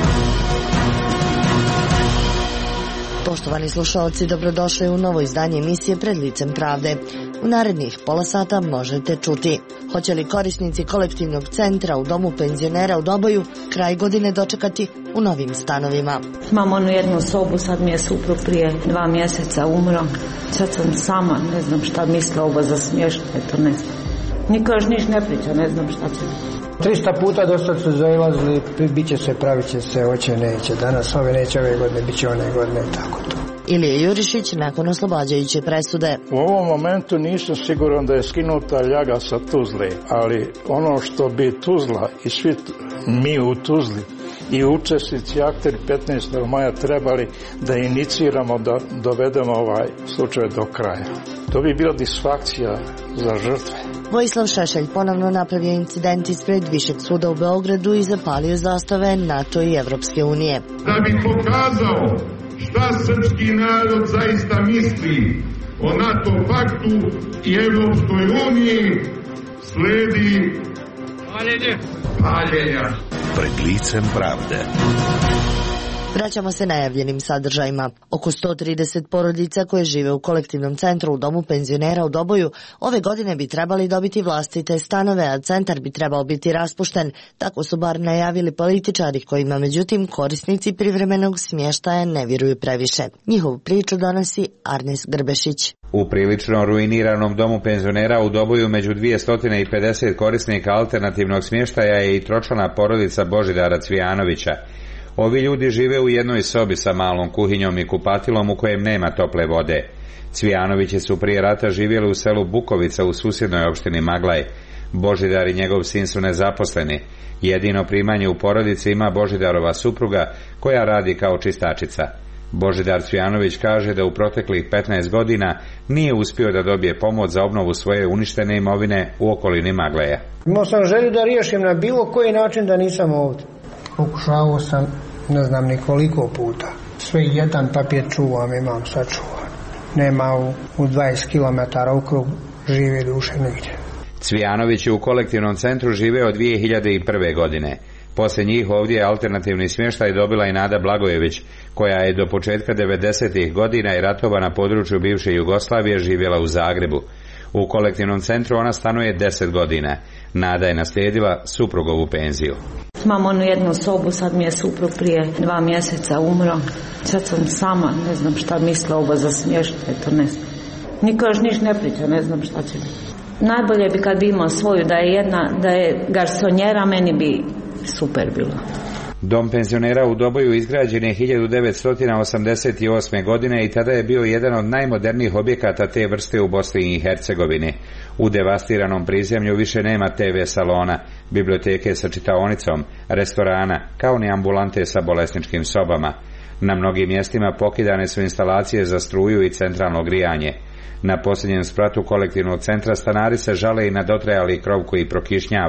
Poštovani slušalci, dobrodošli u novo izdanje emisije Pred licem pravde. U narednih pola sata možete čuti: hoće li korisnici kolektivnog centra u domu penzionera u Doboju kraj godine dočekati u novim stanovima? Imam onu jednu sobu, sad mi je suprug prije dva mjeseca umro. Sad sam sama, ne znam šta misle ovo za smještaj, to ne znam. Niko još niš ne priča, ne znam šta će. Trista puta dosta su zailazili, bit će se, pravit će se, hoće, neće. Danas ove neće, ove godine, bit će one godine, tako to. Ilija Jurišić nakon oslobađajuće presude. U ovom momentu nisam siguran da je skinuta ljaga sa Tuzle, ali ono što bi Tuzla i svi mi u Tuzli i učesnici akteri petnaestog maja trebali da iniciramo, da dovedemo ovaj slučaj do kraja. To bi bila disfakcija za žrtve. Vojislav Šešelj ponovno napravio incident ispred Višeg suda u Beogradu i zapalio zastave NATO i Evropske unije. Da bi pokazao šta srpski narod zaista misli o NATO paktu i Evropskoj uniji, sledi paljenje. Paljenja. Pred licem pravde. Vraćamo se najavljenim sadržajima. Oko sto trideset porodica koje žive u kolektivnom centru u domu penzionera u Doboju ove godine bi trebali dobiti vlastite stanove, a centar bi trebao biti raspušten. Tako su bar najavili političari, kojima međutim korisnici privremenog smještaja ne vjeruju previše. Njihovu priču donosi Arnes Grbešić. U prilično ruiniranom domu penzionera u Doboju među dvjesto pedeset korisnika alternativnog smještaja je i tročlana porodica Božidara Cvijanovića. Ovi ljudi žive u jednoj sobi sa malom kuhinjom i kupatilom u kojem nema tople vode. Cvijanovići su prije rata živjeli u selu Bukovica u susjednoj opštini Maglaj. Božidar i njegov sin su nezaposleni. Jedino primanje u porodici ima Božidarova supruga koja radi kao čistačica. Božidar Cvijanović kaže da u proteklih petnaest godina nije uspio da dobije pomoć za obnovu svoje uništene imovine u okolini Magleja. Imao sam želju da riješim na bilo koji način da nisam ovdje. Pokušavao sam, ne znam ni koliko puta. Sve jedan papir čuvam, imam sačuvan. Nema u, u dvadeset kilometara ukrug žive duše nigdje. Cvijanović je u kolektivnom centru žive od dvije hiljade prve. godine. Poslije njih ovdje je alternativni smještaj dobila i Nada Blagojević, koja je do početka devedesetih godina i ratova na području bivše Jugoslavije živjela u Zagrebu. U kolektivnom centru ona stanuje deset godina. Nada je naslijedila suprugovu penziju. Imam onu jednu sobu, sad mi je suprug prije dva mjeseca umro. Sad sam sama, ne znam šta misle ovo za smještaj, to ne znam. Niko još niš ne priča, ne znam šta će. Najbolje bi kad bi imao svoju, da je jedna, da je garsonjera, meni bi super bilo. Dom penzionera u Doboju izgrađen je hiljadu devetsto osamdeset osme. godine i tada je bio jedan od najmodernijih objekata te vrste u Bosni i Hercegovini. U devastiranom prizemlju više nema te ve salona, biblioteke sa čitaonicom, restorana, kao ni ambulante sa bolesničkim sobama. Na mnogim mjestima pokidane su instalacije za struju i centralno grijanje. Na posljednjem spratu kolektivnog centra stanari se žale i na dotrajali krov koji prokišnjava.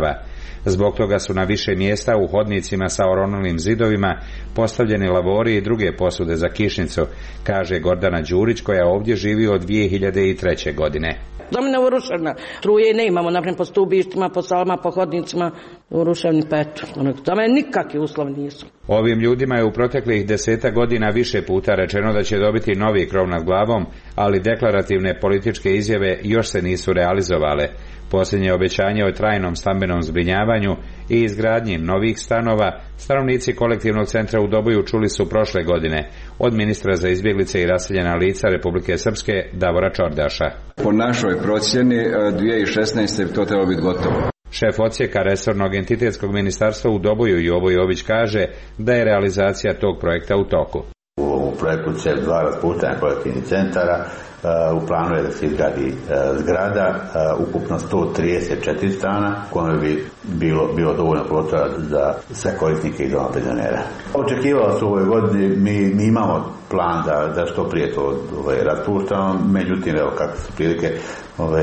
Zbog toga su na više mjesta u hodnicima sa oronulnim zidovima postavljeni lavori i druge posude za kišnicu, kaže Gordana Đurić, koja ovdje živi od dvije hiljade treće. godine. Dom je urušena, truje ne imamo, naprijed po stubištima, po salama, po hodnicima, urušeni petu. Tome nikakvi uslovi nisu. Ovim ljudima je u proteklih deseta godina više puta rečeno da će dobiti novi krov nad glavom, ali deklarativne političke izjave još se nisu realizovale. Posljednje obećanje o trajnom stambenom zbrinjavanju i izgradnji novih stanova stanovnici kolektivnog centra u Doboju čuli su prošle godine od ministra za izbjeglice i raseljena lica Republike Srpske Davora Čordaša. Po našoj procjeni dvije tisuće šesnaeste to treba biti gotovo. Šef odsjeka resornog entitetskog ministarstva u Doboju Jovo Jović kaže da je realizacija tog projekta u toku. U projektu C E L dva raspuštanja kolektivnih centara u planu je da se izgradi zgrada, ukupno sto trideset četiri stana, koje bi bilo, bilo dovoljno prostora za sve korisnike i doma penzionera. Očekivalo se u ovoj godini, mi, mi imamo plan da, da što prije to ovaj, raspuštamo, međutim, evo kako su prilike, ovaj,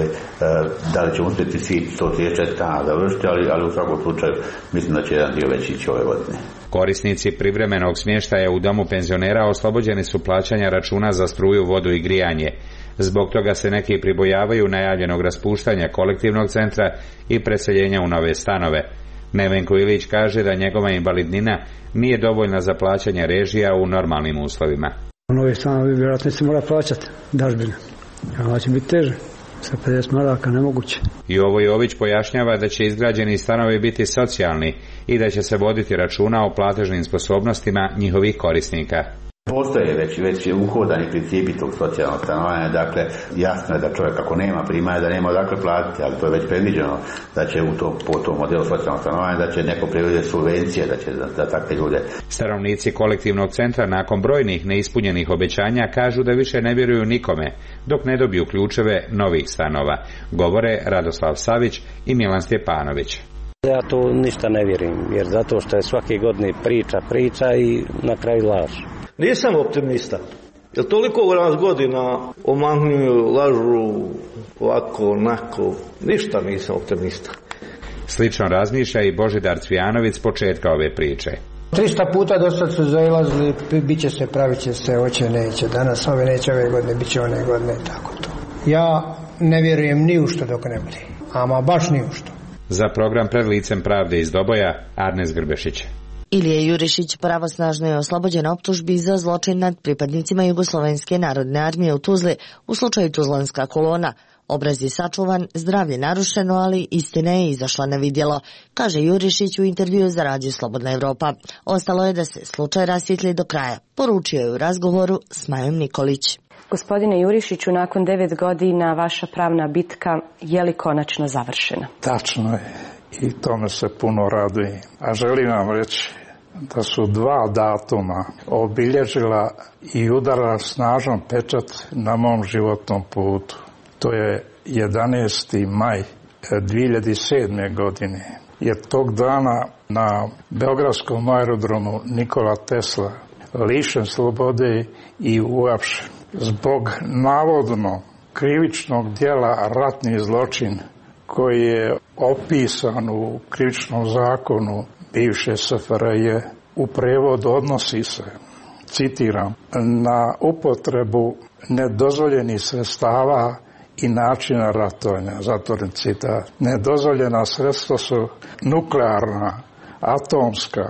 da li ćemo uspjeti svi sto trideset četiri stana završiti, ali, ali u svakom slučaju mislim da će jedan dio već ići ove godine. Korisnici privremenog smještaja u domu penzionera oslobođeni su plaćanja računa za struju, vodu i grijanje. Zbog toga se neki pribojavaju najavljenog raspuštanja kolektivnog centra i preseljenja u nove stanove. Nevenko Ilić kaže da njegova invalidnina nije dovoljna za plaćanje režija u normalnim uslovima. U nove stanovi vjerojatno se mora plaćati dažbine. Ovo će biti teže. Sa pedeset maraka nemoguće. Jovo Jović pojašnjava da će izgrađeni stanovi biti socijalni i da će se voditi računa o platežnim sposobnostima njihovih korisnika. Postoje već, već uhodani principi tog socijalnog stanovanja, dakle jasno je da čovjek ako nema primanja da nema odakle platiti, ali to je već predviđeno da će u tom, po tom modelu socijalnog stanovanja da će neko predvidjeti subvencije da će za, za takve ljude. Stanovnici kolektivnog centra nakon brojnih neispunjenih obećanja kažu da više ne vjeruju nikome dok ne dobiju ključeve novih stanova, govore Radoslav Savić i Milan Stjepanović. Ja to ništa ne vjerujem, jer zato što je svake godine priča, priča i na kraju laž. Nisam optimista, jer toliko u nas godina omanjuju, lažu, ovako, onako, ništa nisam optimista. Slično razmišlja i Božidar Cvijanović s početka ove priče. Trista puta dosta su zailazili, bit će se, pravit će se, hoće, neće, danas ove neće ove godine, bit će one godine, tako to. Ja ne vjerujem ni u što dok ne bude, ama baš ni u što. Za program Pred licem pravde iz Doboja, Arnes Grbešić. Ilija Jurišić pravosnažno je oslobođen optužbi za zločin nad pripadnicima Jugoslovenske narodne armije u Tuzli u slučaju Tuzlanska kolona. Obraz je sačuvan, zdravlje narušeno, ali istina je izašla na vidjelo, kaže Jurišić u intervju za Radio Slobodna Evropa. Ostalo je da se slučaj rasvijetli do kraja, poručio je u razgovoru s Majom Nikolić. Gospodine Jurišiću, nakon devet godina vaša pravna bitka je li konačno završena? Tačno je i tome se puno radujem. A želim vam reći da su dva datuma obilježila i udara snažan pečat na mom životnom putu. To je jedanaesti maj dvije hiljade sedme. godine. Jer tog dana na beogradskom aerodromu Nikola Tesla lišen slobode i uhapšen zbog navodno krivičnog djela ratni zločin koji je opisan u krivičnom zakonu bivše S F R J. U prevodu odnosi se, citiram, na upotrebu nedozvoljenih sredstava i načina ratovanja, zatvoren citat. Nedozvoljena sredstva su nuklearna, atomska,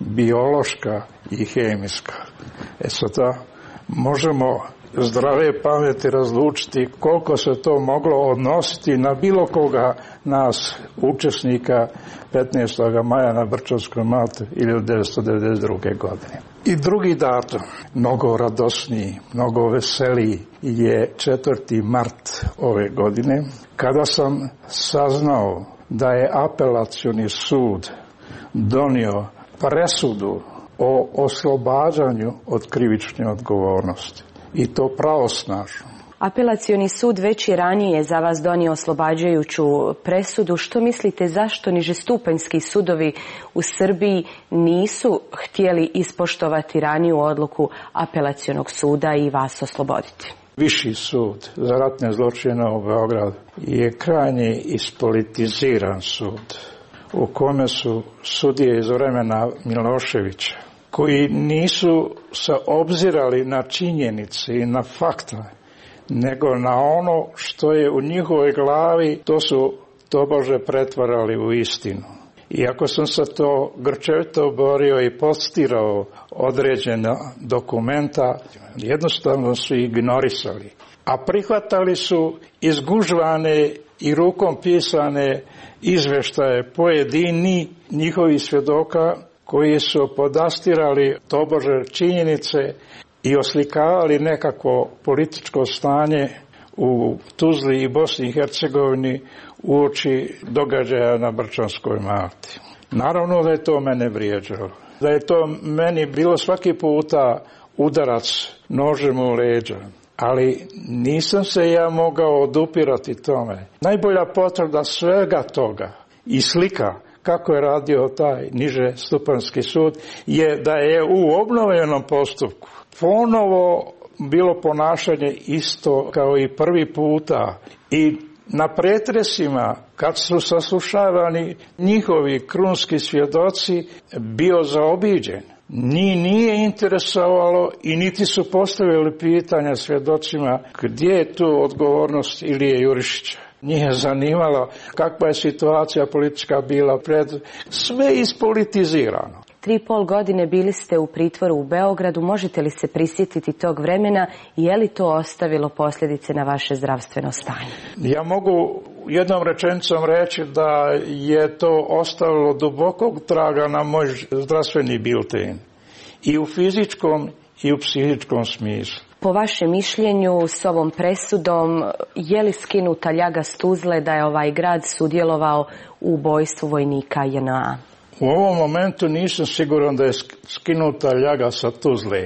biološka i hemijska. E sada možemo zdrave pameti razlučiti koliko se to moglo odnositi na bilo koga nas, učesnika petnaestog maja na Brčanskoj mati hiljadu devetsto devedeset druge. godine. I drugi datum, mnogo radosniji, mnogo veseliji, je četvrti mart ove godine, kada sam saznao da je apelacioni sud donio presudu o oslobađanju od krivične odgovornosti. I to pravosnažno. Apelacioni sud već i ranije za vas donio oslobađajuću presudu. Što mislite zašto nižestupanjski sudovi u Srbiji nisu htjeli ispoštovati raniju odluku apelacionog suda i vas osloboditi? Viši sud za ratne zločine u Beogradu je krajnje ispolitiziran sud. u kome su sudije iz vremena Miloševića, koji nisu se obzirali na činjenice i na fakta, nego na ono što je u njihovoj glavi, to su tobože pretvarali u istinu. Iako sam se to grčevito borio i postirao određena dokumenta, jednostavno su ignorisali. A prihvatali su izgužvane i rukom pisane izveštaje pojedini njihovi svjedoka koji su podastirali tobože činjenice i oslikavali nekako političko stanje u Tuzli i Bosni i Hercegovini uoči događaja na Brčanskoj Malti. Naravno da je to mene vrijeđalo. Da je to meni bilo svaki puta udarac nožem u leđa. Ali nisam se ja mogao odupirati tome. Najbolja potvrda svega toga i slika kako je radio taj niže stupanjski sud je da je u obnovljenom postupku ponovo bilo ponašanje isto kao i prvi puta i na pretresima kad su saslušavani njihovi krunski svjedoci bio zaobiđen. Njih nije interesovalo i niti su postavili pitanja svjedocima gdje je tu odgovornost Ilije Jurišića. Njih je zanimalo kakva je situacija politička bila pred, sve ispolitizirano. Tri i pol godine bili ste u pritvoru u Beogradu. Možete li se prisjetiti tog vremena i je li to ostavilo posljedice na vaše zdravstveno stanje? Ja mogu jednom rečenicom reći da je to ostavilo dubokog traga na moj zdravstveni bilten. I u fizičkom i u psihičkom smislu. Po vašem mišljenju s ovom presudom je li skinuta ljaga s Tuzle da je ovaj grad sudjelovao u ubojstvu vojnika J N A? U ovom momentu nisam siguran da je skinuta ljaga sa Tuzle,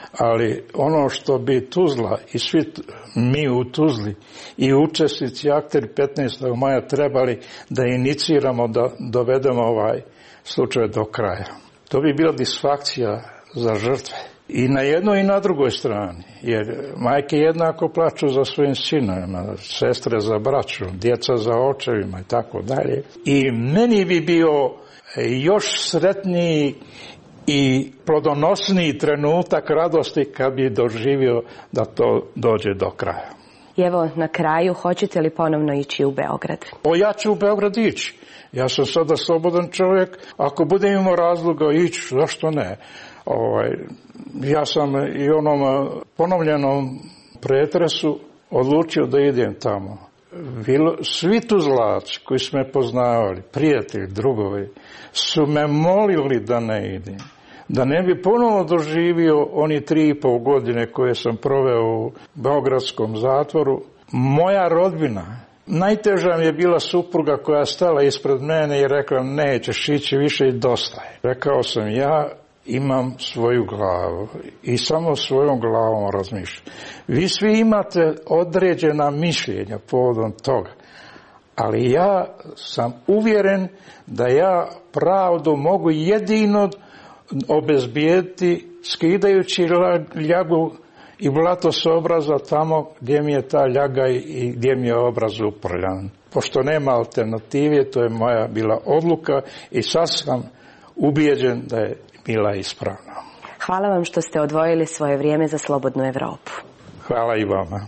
ali ono što bi Tuzla i svi mi u Tuzli i učesnici akteri petnaestog maja trebali da iniciramo, da dovedemo ovaj slučaj do kraja. To bi bila disfakcija za žrtve. I na jednoj i na drugoj strani, jer majke jednako plaču za svojim sinovima, sestre za braću, djeca za očevima i tako dalje. I meni bi bio još sretniji i plodonosniji trenutak radosti kad bi doživio da to dođe do kraja. I evo na kraju, hoćete li ponovno ići u Beograd? O, ja ću u Beograd ići. Ja sam sada slobodan čovjek. Ako budem imao razloga ići, zašto ne? Ovaj, ja sam i onom ponovljenom pretresu odlučio da idem tamo. Bilo, svi Tuzlaci koji su me poznavali, prijatelji, drugovi, su me molili da ne idem. Da ne bi ponovo doživio oni tri i pol godine koje sam proveo u beogradskom zatvoru. Moja rodbina, najteža mi je bila supruga koja je stala ispred mene i rekla nećeš ići više i dosta je. Rekao sam ja imam svoju glavu i samo svojom glavom razmišljam. Vi svi imate određena mišljenja povodom toga, ali ja sam uvjeren da ja pravdu mogu jedino obezbijediti skidajući ljagu i blato s obraza tamo gdje mi je ta ljaga i gdje mi je obraz uprljan. Pošto nema alternative, to je moja bila odluka i sad sam ubijeđen da je bila ispravna. Hvala vam što ste odvojili svoje vrijeme za Slobodnu Evropu. Hvala i vama.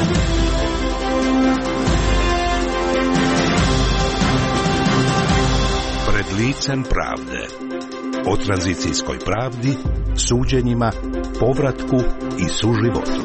Pred licem pravde. O tranzicijskoj pravdi, suđenjima, povratku i suživotu.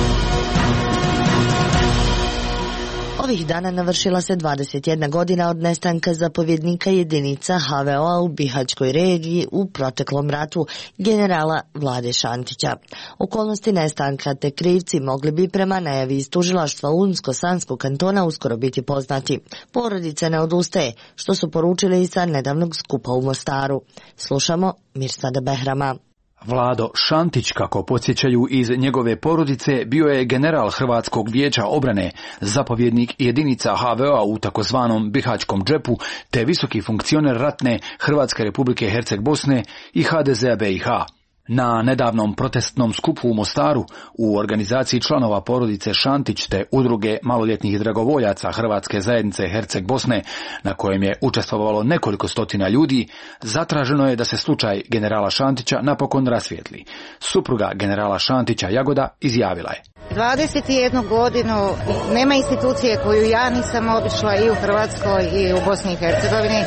Ovih dana navršila se dvadeset jedna godina od nestanka zapovjednika jedinica H V O-a u Bihaćkoj regiji u proteklom ratu, generala Vlade Šantića. Okolnosti nestanka te krivci mogli bi prema najavi iz tužilaštva Unsko-Sanskog kantona uskoro biti poznati. Porodica ne odustaje, što su poručili i sa nedavnog skupa u Mostaru. Slušamo Mirsada Behrama. Vlado Šantić, kako podsjećaju iz njegove porodice, bio je general Hrvatskog vijeća obrane, zapovjednik jedinica H V O-a u takozvanom Bihaćkom džepu, te visoki funkcioner ratne Hrvatske Republike Herceg Bosne i H D Z-a B i H. Na nedavnom protestnom skupu u Mostaru u organizaciji članova porodice Šantić te udruge maloljetnih dragovoljaca Hrvatske zajednice Herceg Bosne, na kojem je učestvovalo nekoliko stotina ljudi, zatraženo je da se slučaj generala Šantića napokon rasvijetli. Supruga generala Šantića Jagoda izjavila je: dvadeset jednu godinu nema institucije koju ja nisam obišla i u Hrvatskoj i u Bosni i Hercegovini.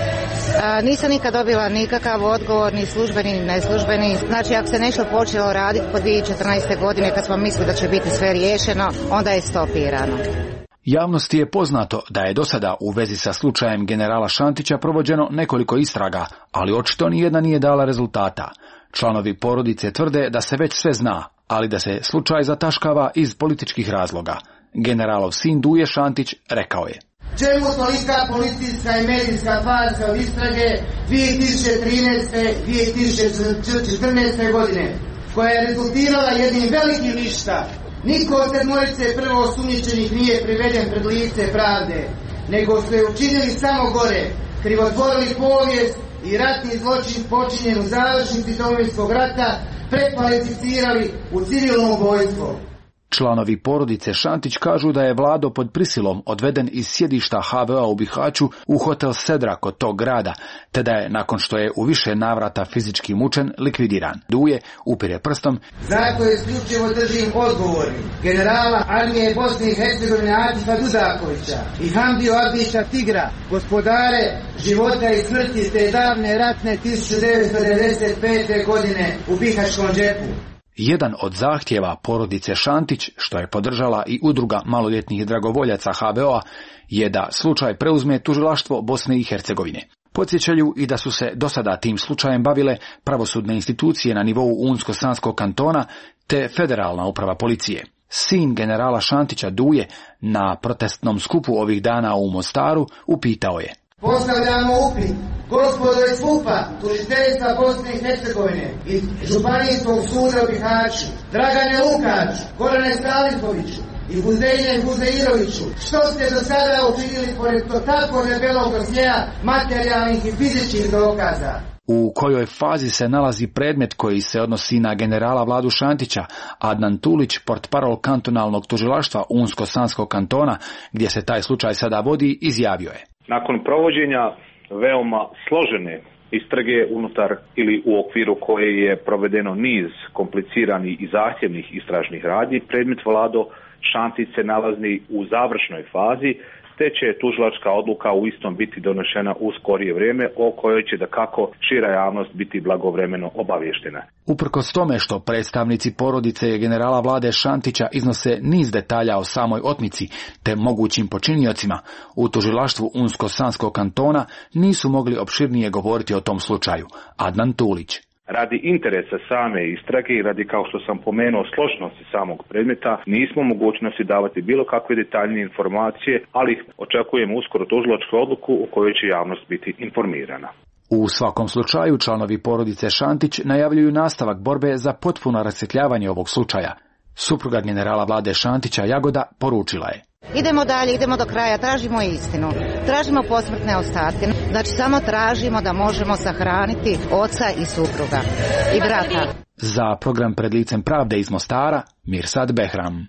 Nisam nikad dobila nikakav odgovor, ni službeni, ni neslužbeni. Znači, ako se nešto počelo raditi po dvije tisuće četrnaeste. godine, kad smo mislili da će biti sve riješeno, onda je stopirano. Javnosti je poznato da je do sada u vezi sa slučajem generala Šantića provođeno nekoliko istraga, ali očito nijedna nije dala rezultata. Članovi porodice tvrde da se već sve zna, ali da se slučaj zataškava iz političkih razloga. Generalov sin Duje Šantić rekao je: čemu tolika policijska i medijska farsa od istrage dvije tisuće trinaeste. dvije tisuće četrnaeste. godine, koja je rezultirala jednim velikim ništa. Niko od sedmorice prvo osumnjičenih nije priveden pred lice pravde, nego su je učinili samo gore, krivotvorili povijest i ratni zločin počinjen u završnici Domovinskog rata prekvalificirali u civilno ubojstvo. Članovi porodice Šantić kažu da je Vlado pod prisilom odveden iz sjedišta ha ve a u Bihaću u hotel Sedra kod tog grada, te da je, nakon što je u više navrata fizički mučen, likvidiran. Duje upire prstom: zato je isključivo držim odgovornim generala armije Bosne i Hercegovine Atifa Dudakovića i Hamdiju Abdića Tigra, gospodare života i smrti te davne ratne tisuću devetsto devedeset pete. godine u Bihaćkom džepu. Jedan od zahtjeva porodice Šantić, što je podržala i udruga maloljetnih dragovoljaca ha be o-a, je da slučaj preuzme tužilaštvo Bosne i Hercegovine. Podsjećaju i da su se do sada tim slučajem bavile pravosudne institucije na nivou Unsko-Sanskog kantona te federalna uprava policije. Sin generala Šantića Duje na protestnom skupu ovih dana u Mostaru upitao je: postavljamo upit gospodo iz fu pa, tužiteljstva Bosne i Hercegovine i Županijskog suda u Bihaću, Dragane Lukaču, Gorane Stalinkoviću i Huzeine Huzeiroviću, što ste do sada učinili pored to tako debelog dosjea materijalnih i fizičkih dokaza? U kojoj fazi se nalazi predmet koji se odnosi na generala Vladu Šantića, Adnan Tulić, portparol kantonalnog tužilaštva Unsko-Sanskog kantona, gdje se taj slučaj sada vodi, izjavio je: nakon provođenja veoma složene istrage unutar ili u okviru koje je provedeno niz kompliciranih i zahtjevnih istražnih radnji, predmet Vlado Šantić se nalazi u završnoj fazi, te će tužilačka odluka u istom biti donešena u skorije vrijeme, o kojoj će dakako šira javnost biti blagovremeno obavještena. Uprkos tome što predstavnici porodice generala Vlade Šantića iznose niz detalja o samoj otmici te mogućim počiniocima, u tužilaštvu Unsko-Sanskog kantona nisu mogli opširnije govoriti o tom slučaju. Adnan Tulić: radi interesa same istrage i radi, kao što sam pomenuo, složenosti samog predmeta, nismo mogućnosti davati bilo kakve detaljnije informacije, ali očekujemo uskoro tužilačku odluku u kojoj će javnost biti informirana. U svakom slučaju, članovi porodice Šantić najavljuju nastavak borbe za potpuno rasvjetljavanje ovog slučaja. Supruga generala Vlade Šantića Jagoda poručila je: idemo dalje, idemo do kraja, tražimo istinu, tražimo posmrtne ostatke, znači samo tražimo da možemo sahraniti oca i supruga i brata. Za program Pred licem pravde iz Mostara, Mirsad Behram.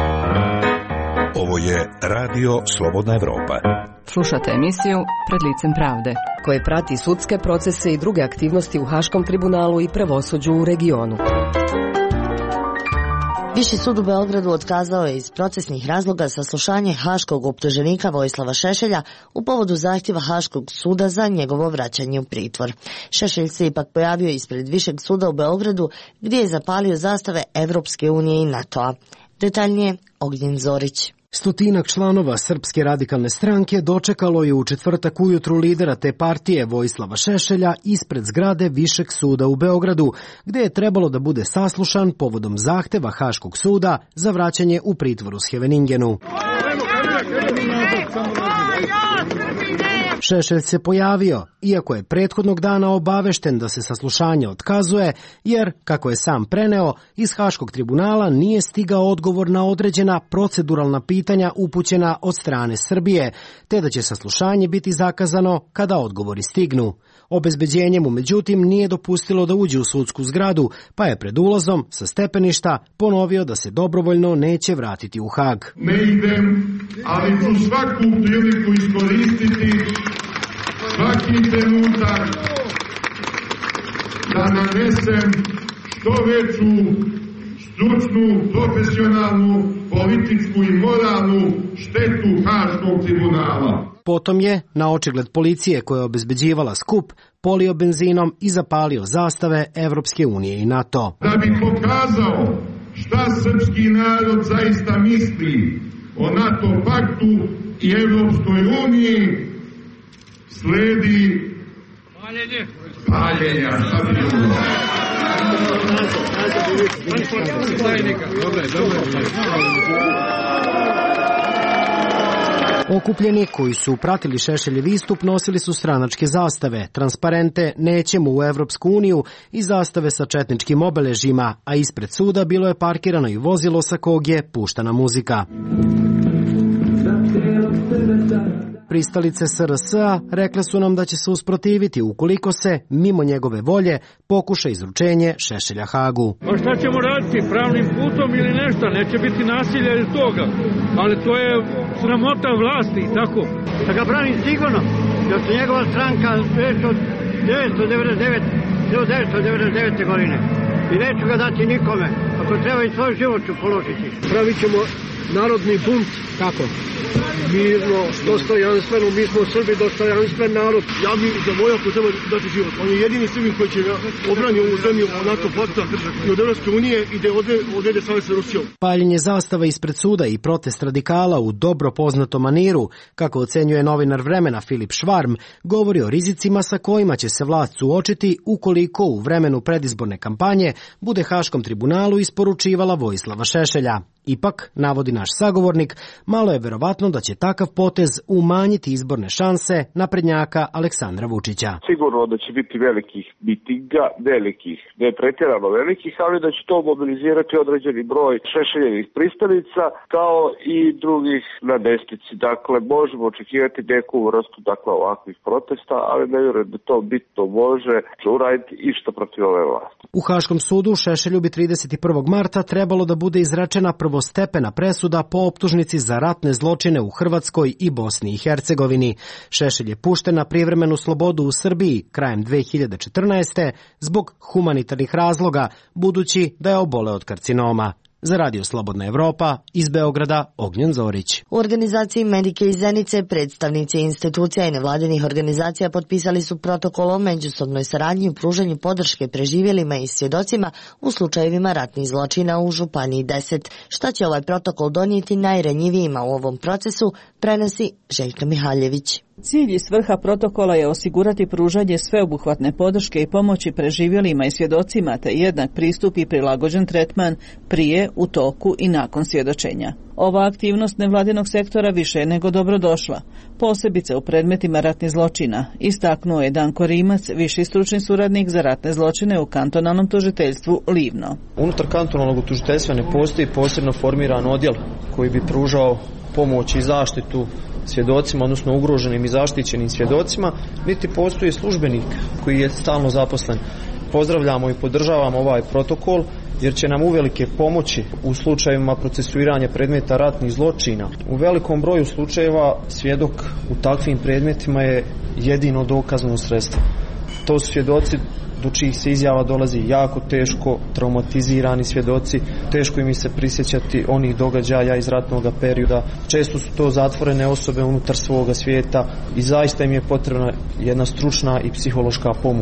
Ovo je Radio Slobodna Evropa. Slušate emisiju Pred licem pravde, koje prati sudske procese i druge aktivnosti u Haškom tribunalu i pravosuđu u regionu. Viši sud u Beogradu otkazao je iz procesnih razloga saslušanje haškog optuženika Vojislava Šešelja u povodu zahtjeva Haškog suda za njegovo vraćanje u pritvor. Šešelj se ipak pojavio ispred Višeg suda u Beogradu, gdje je zapalio zastave Evropske unije i NATO-a. Detaljnije Ognjen Zorić. Stotinak članova Srpske radikalne stranke dočekalo je u četvrtak ujutru lidera te partije Vojislava Šešelja ispred zgrade Višeg suda u Beogradu, gdje je trebalo da bude saslušan povodom zahteva Haškog suda za vraćanje u pritvor u Scheveningenu. Šešelj se pojavio, iako je prethodnog dana obavešten da se saslušanje otkazuje, jer, kako je sam preneo, iz Haškog tribunala nije stigao odgovor na određena proceduralna pitanja upućena od strane Srbije, te da će saslušanje biti zakazano kada odgovori stignu. Obezbeđenje mu međutim nije dopustilo da uđe u sudsku zgradu, pa je pred ulazom sa stepeništa ponovio da se dobrovoljno neće vratiti u Hag. Ne idem, ali ću svaku priliku iskoristiti, svaki trenutak da nanesem što veću stručnu, profesionalnu, političku i moralnu štetu Haškog tribunala. Potom je, na očigled policije koja je obezbeđivala skup, polio benzinom i zapalio zastave Evropske unije i NATO. Da bi pokazao šta srpski narod zaista misli o NATO paktu i Evropskoj uniji, sledi paljenje. Paljenja, šta bi bilo? Okupljeni koji su pratili Šešeljev istup nosili su stranačke zastave, transparente "Nećemo u Evropsku uniju" i zastave sa četničkim obeležjima, a ispred suda bilo je parkirano i vozilo sa kog je puštana muzika. Pristalice S R S-a rekle su nam da će se usprotiviti ukoliko se, mimo njegove volje, pokuša izručenje Šešelja Hagu. Pa šta ćemo raditi, pravnim putom ili nešto, neće biti nasilja iz toga, ali to je sramota vlasti i tako. Da ga branim sigurno, jer su njegova stranka već od devetsto devedeset devete. godine i neću ga dati nikome, ako treba i svoj život ću položiti. Pravit ćemo narodni bunt. Kako? Mirno, dostojanstveno, mi smo Srbi, dostojanstven narod. Ja mi za moja ako treba dati život. On je jedini Srbin koji će obrani ovu zemlju od NATO pakta i od Evropske unije i da odvede savez sa Rusijom. Paljenje zastava ispred suda i protest radikala u dobro poznatom maniru, kako ocenjuje novinar Vremena Filip Švarm, govori o rizicima sa kojima će se vlast suočiti ukoliko u vremenu predizborne kampanje bude Haškom tribunalu isporučivala Vojislava Šešelja. Ipak, navodi naš sagovornik, malo je verovatno da će takav potez umanjiti izborne šanse naprednjaka Aleksandra Vučića. Sigurno da će biti velikih mitinga, velikih, ne pretjerano velikih, ali da će to mobilizirati određeni broj Šešeljevih pristalica kao i drugih na desnici. Dakle, možemo očekivati neku vrstu dakle, ovakvih protesta, ali ne vjerujem da to bitno može uraditi išta protiv ove vlasti. U Haškom sudu Šešelju bi trideset prvog marta trebalo da bude izrečena prvostepena presuda po optužnici za ratne zločine u Hrvatskoj i Bosni i Hercegovini. Šešelj je pušten na privremenu slobodu u Srbiji krajem dve hiljade četrnaeste. zbog humanitarnih razloga, budući da je oboleo od karcinoma. Za Radio Slobodna Evropa, iz Beograda, Ognjen Zorić. U organizaciji Medike iz Zenice predstavnici institucija i nevladinih organizacija potpisali su protokol o međusobnoj saradnji u pružanju podrške preživjelima i svjedocima u slučajevima ratnih zločina u Županiji deset. Šta će ovaj protokol donijeti najranjivijima u ovom procesu, prenosi Željka Mihaljević. Cilj i svrha protokola je osigurati pružanje sveobuhvatne podrške i pomoći preživjelima i svjedocima te jednak pristup i prilagođen tretman prije, u toku i nakon svjedočenja. Ova aktivnost nevladinog sektora više je nego dobrodošla, posebice u predmetima ratnih zločina, istaknuo je Danko Rimac, viši stručni suradnik za ratne zločine u kantonalnom tužiteljstvu Livno. Unutar kantonalnog tužiteljstva ne postoji posebno formiran odjel koji bi pružao pomoć i zaštitu svjedocima, odnosno ugroženim i zaštićenim svjedocima, niti postoji službenik koji je stalno zaposlen. Pozdravljamo i podržavamo ovaj protokol jer će nam uvelike pomoći u slučajevima procesuiranja predmeta ratnih zločina. U velikom broju slučajeva svjedok u takvim predmetima je jedino dokazno sredstvo. To su svjedoci do čijih se izjava dolazi jako teško, traumatizirani svjedoci, teško im se prisjećati onih događaja iz ratnog perioda. Često su to zatvorene osobe unutar svoga svijeta i zaista im je potrebna jedna stručna i psihološka pomoć.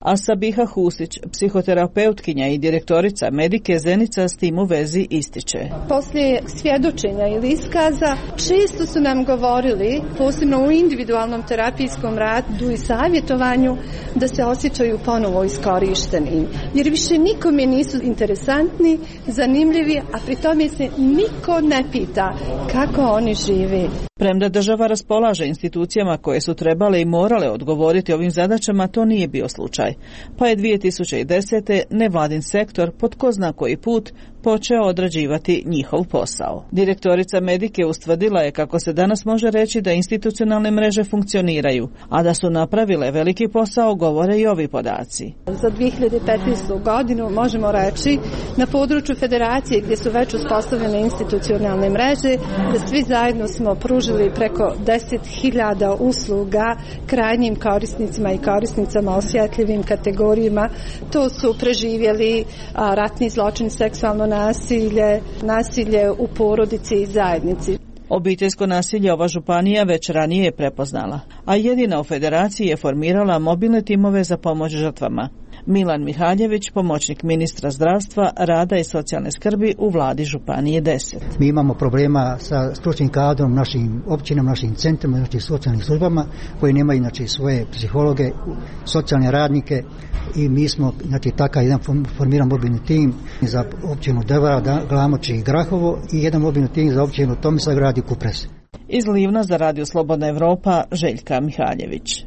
A Sabiha Husić, psihoterapeutkinja i direktorica Medike Zenica, s tim u vezi ističe. Poslije svjedočenja ili iskaza često su nam govorili, posebno u individualnom terapijskom radu i savjetovanju, da se osjećaju ponovo iskorištenim. Jer više nikome nisu interesantni, zanimljivi, a pri tome se niko ne pita kako oni žive. Premda država raspolaže institucijama koje su trebale i morale odgovoriti ovim zadaćama, to nije bio slučaj. Pa je dvije tisuće desete. nevladin sektor pod ko zna koji put počeo odrađivati njihov posao. Direktorica Medike ustvrdila je kako se danas može reći da institucionalne mreže funkcioniraju, a da su napravile veliki posao govore i ovi podaci. Za dvije hiljade petnaestu. godinu možemo reći na području federacije gdje su već uspostavljene institucionalne mreže da svi zajedno smo pružili preko deset hiljada usluga krajnjim korisnicima i korisnicama osjetljivim kategorijama. To su preživjeli a, ratni zločin, seksualno nasilje, nasilje u porodici i zajednici. Obiteljsko nasilje ova županija već ranije je prepoznala, a jedina u federaciji je formirala mobilne timove za pomoć žrtvama. Milan Mihaljević, pomoćnik ministra zdravstva, rada i socijalne skrbi u vladi županije deset. Mi imamo problema sa stručnim kadrom našim općinama, našim centrima, znači socijalnim službama koji nemaju znači svoje psihologe, socijalne radnike i mi smo znači takav jedan formiran mobilni tim za općinu Devara, Glamoč i Grahovo i jedan mobilni tim za općinu Tomislavgrad i Kupres. Iz Livna za Radio Slobodna Evropa, Željka Mihaljević.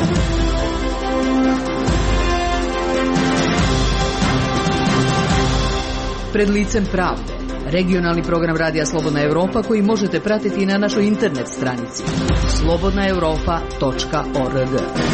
Pred licem pravde. Regionalni program Radija Slobodna Evropa koji možete pratiti na našoj internet stranici slobodna europa tačka org.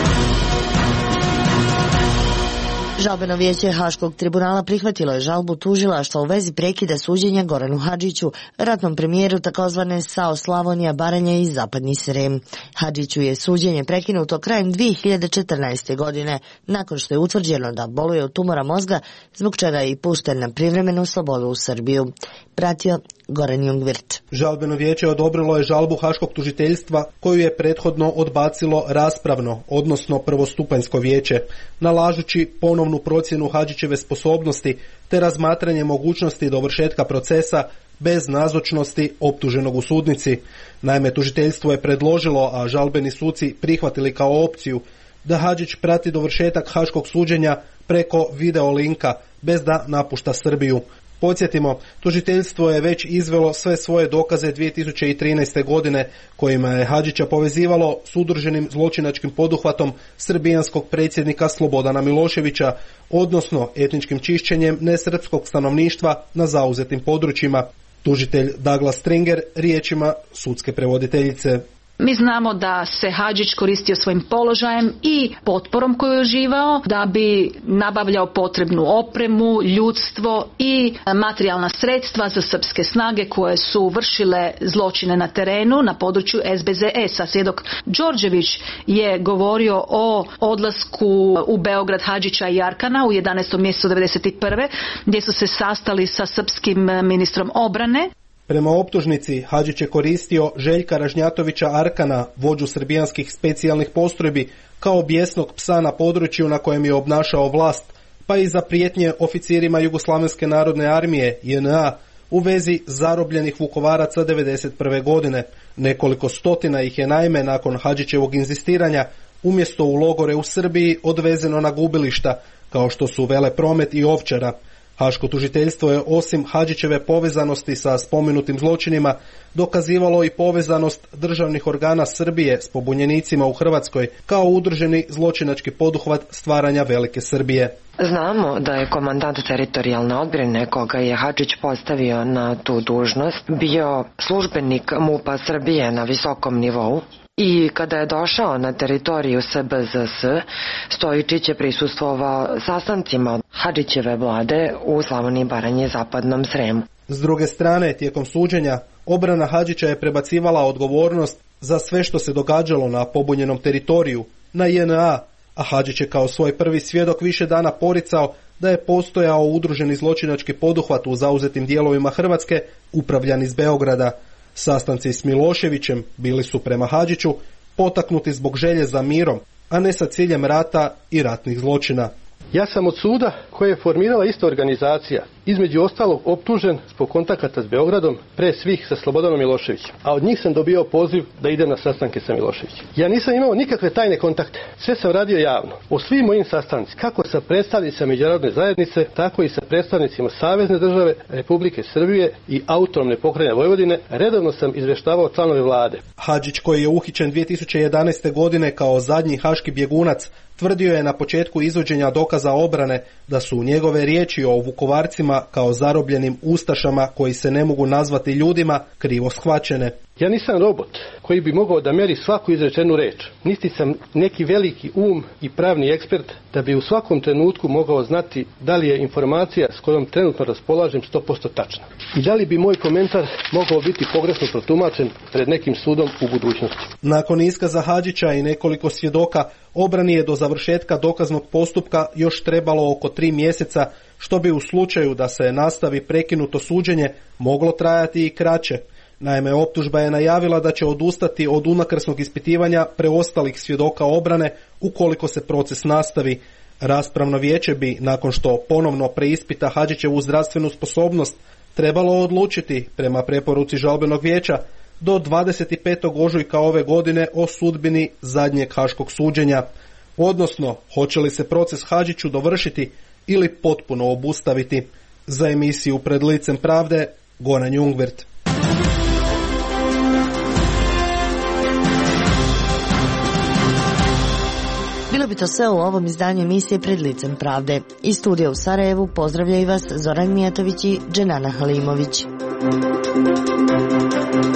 Žalbeno vijeće Haškog tribunala prihvatilo je žalbu tužilaštva u vezi prekida suđenja Goranu Hadžiću, ratnom premijeru takozvane S A O Slavonija, Baranja i Zapadni Srem. Hadžiću je suđenje prekinuto krajem dvije hiljade četrnaeste. godine, nakon što je utvrđeno da boluje od tumora mozga, zbog čega je i pušten na privremenu slobodu u Srbiju. Pratio Goran Jungvirt. Žalbeno vijeće odobrilo je žalbu Haškog tužiteljstva koju je prethodno odbacilo raspravno, odnosno prvostupanjsko vijeće, nalažući ponovnu procjenu Hadžićeve sposobnosti te razmatranje mogućnosti dovršetka procesa bez nazočnosti optuženog u sudnici. Naime, tužiteljstvo je predložilo, a žalbeni suci prihvatili kao opciju, da Hadžić prati dovršetak haškog suđenja preko video linka, bez da napušta Srbiju. Podsjetimo, tužiteljstvo je već izvelo sve svoje dokaze dvije tisuće trinaeste. godine, kojima je Hadžića povezivalo s udruženim zločinačkim poduhvatom srbijanskog predsjednika Slobodana Miloševića, odnosno etničkim čišćenjem nesrpskog stanovništva na zauzetim područjima. Tužitelj Douglas Stringer riječima sudske prevoditeljice. Mi znamo da se Hadžić koristio svojim položajem i potporom koju je uživao da bi nabavljao potrebnu opremu, ljudstvo i materijalna sredstva za srpske snage koje su vršile zločine na terenu na području S B Z S-a. Svjedok Đorđević je govorio o odlasku u Beograd Hadžića i Arkana u jedanaestom mjesecu devedeset prve. gdje su se sastali sa srpskim ministrom obrane. Prema optužnici, Hadžić je koristio Željka Ražnjatovića Arkana, vođu srbijanskih specijalnih postrojbi, kao bijesnog psa na području na kojem je obnašao vlast, pa i za prijetnje oficirima Jugoslavenske narodne armije, J N A, u vezi zarobljenih Vukovaraca devedeset prve. godine. Nekoliko stotina ih je naime nakon Hadžićevog inzistiranja umjesto u logore u Srbiji odvezeno na gubilišta, kao što su Velepromet i Ovčara. Haško tužiteljstvo je osim Hadžićeve povezanosti sa spomenutim zločinima dokazivalo i povezanost državnih organa Srbije s pobunjenicima u Hrvatskoj kao udruženi zločinački poduhvat stvaranja Velike Srbije. Znamo da je komandant teritorijalne odbrane koga je Hadžić postavio na tu dužnost bio službenik MUP-a Srbije na visokom nivou. I kada je došao na teritoriju S B Z S, Stojičić je prisustvovao sastancima Hadžićeve vlade u Slavoniji, Baranji i Zapadnom Sremu. S druge strane, tijekom suđenja, obrana Hadžića je prebacivala odgovornost za sve što se događalo na pobunjenom teritoriju, na J N A, a Hadžić je kao svoj prvi svjedok više dana poricao da je postojao udruženi zločinački poduhvat u zauzetim dijelovima Hrvatske, upravljan iz Beograda. Sastanci s Miloševićem bili su prema Hadžiću potaknuti zbog želje za mirom, a ne sa ciljem rata i ratnih zločina. Ja sam od suda koje je formirala ista organizacija, između ostalog optužen zbog kontakata s Beogradom, pre svih sa Slobodanom Miloševićem, a od njih sam dobio poziv da idem na sastanke sa Miloševićem. Ja nisam imao nikakve tajne kontakte, sve sam radio javno. O svim mojim sastancima, kako sa predstavnicima međunarodne zajednice, tako i sa predstavnicima Savezne države, Republike Srbije i autonomne pokrajine Vojvodine, redovno sam izveštavao članove vlade. Hadžić, koji je uhićen dvije tisuće jedanaeste. godine kao zadnji haški bjegunac, tvrdio je na početku izvođenja dokaza obrane da su njegove riječi o Vukovarcima kao zarobljenim ustašama koji se ne mogu nazvati ljudima krivo shvaćene. Ja nisam robot koji bi mogao da meri svaku izrečenu reč. Niti sam neki veliki um i pravni ekspert da bi u svakom trenutku mogao znati da li je informacija s kojom trenutno raspolažem sto posto tačna. I da li bi moj komentar mogao biti pogrešno protumačen pred nekim sudom u budućnosti. Nakon iskaza Hadžića i nekoliko svjedoka, obrani je do završetka dokaznog postupka još trebalo oko tri mjeseca, što bi u slučaju da se nastavi prekinuto suđenje moglo trajati i kraće. Naime, optužba je najavila da će odustati od unakrsnog ispitivanja preostalih svjedoka obrane ukoliko se proces nastavi. Raspravno vijeće bi, nakon što ponovno preispita Hadžićevu zdravstvenu sposobnost, trebalo odlučiti, prema preporuci žalbenog vijeća, do dvadeset petog ožujka ove godine o sudbini zadnjeg haškog suđenja, odnosno hoće li se proces Hadžiću dovršiti ili potpuno obustaviti. Za emisiju Pred licem pravde, Goran Jungwirth. Bilo bi to sve u ovom izdanju emisije Pred licem pravde. Iz studija u Sarajevu pozdravljaju vas Zoran Mijatović i Dženana Halimović.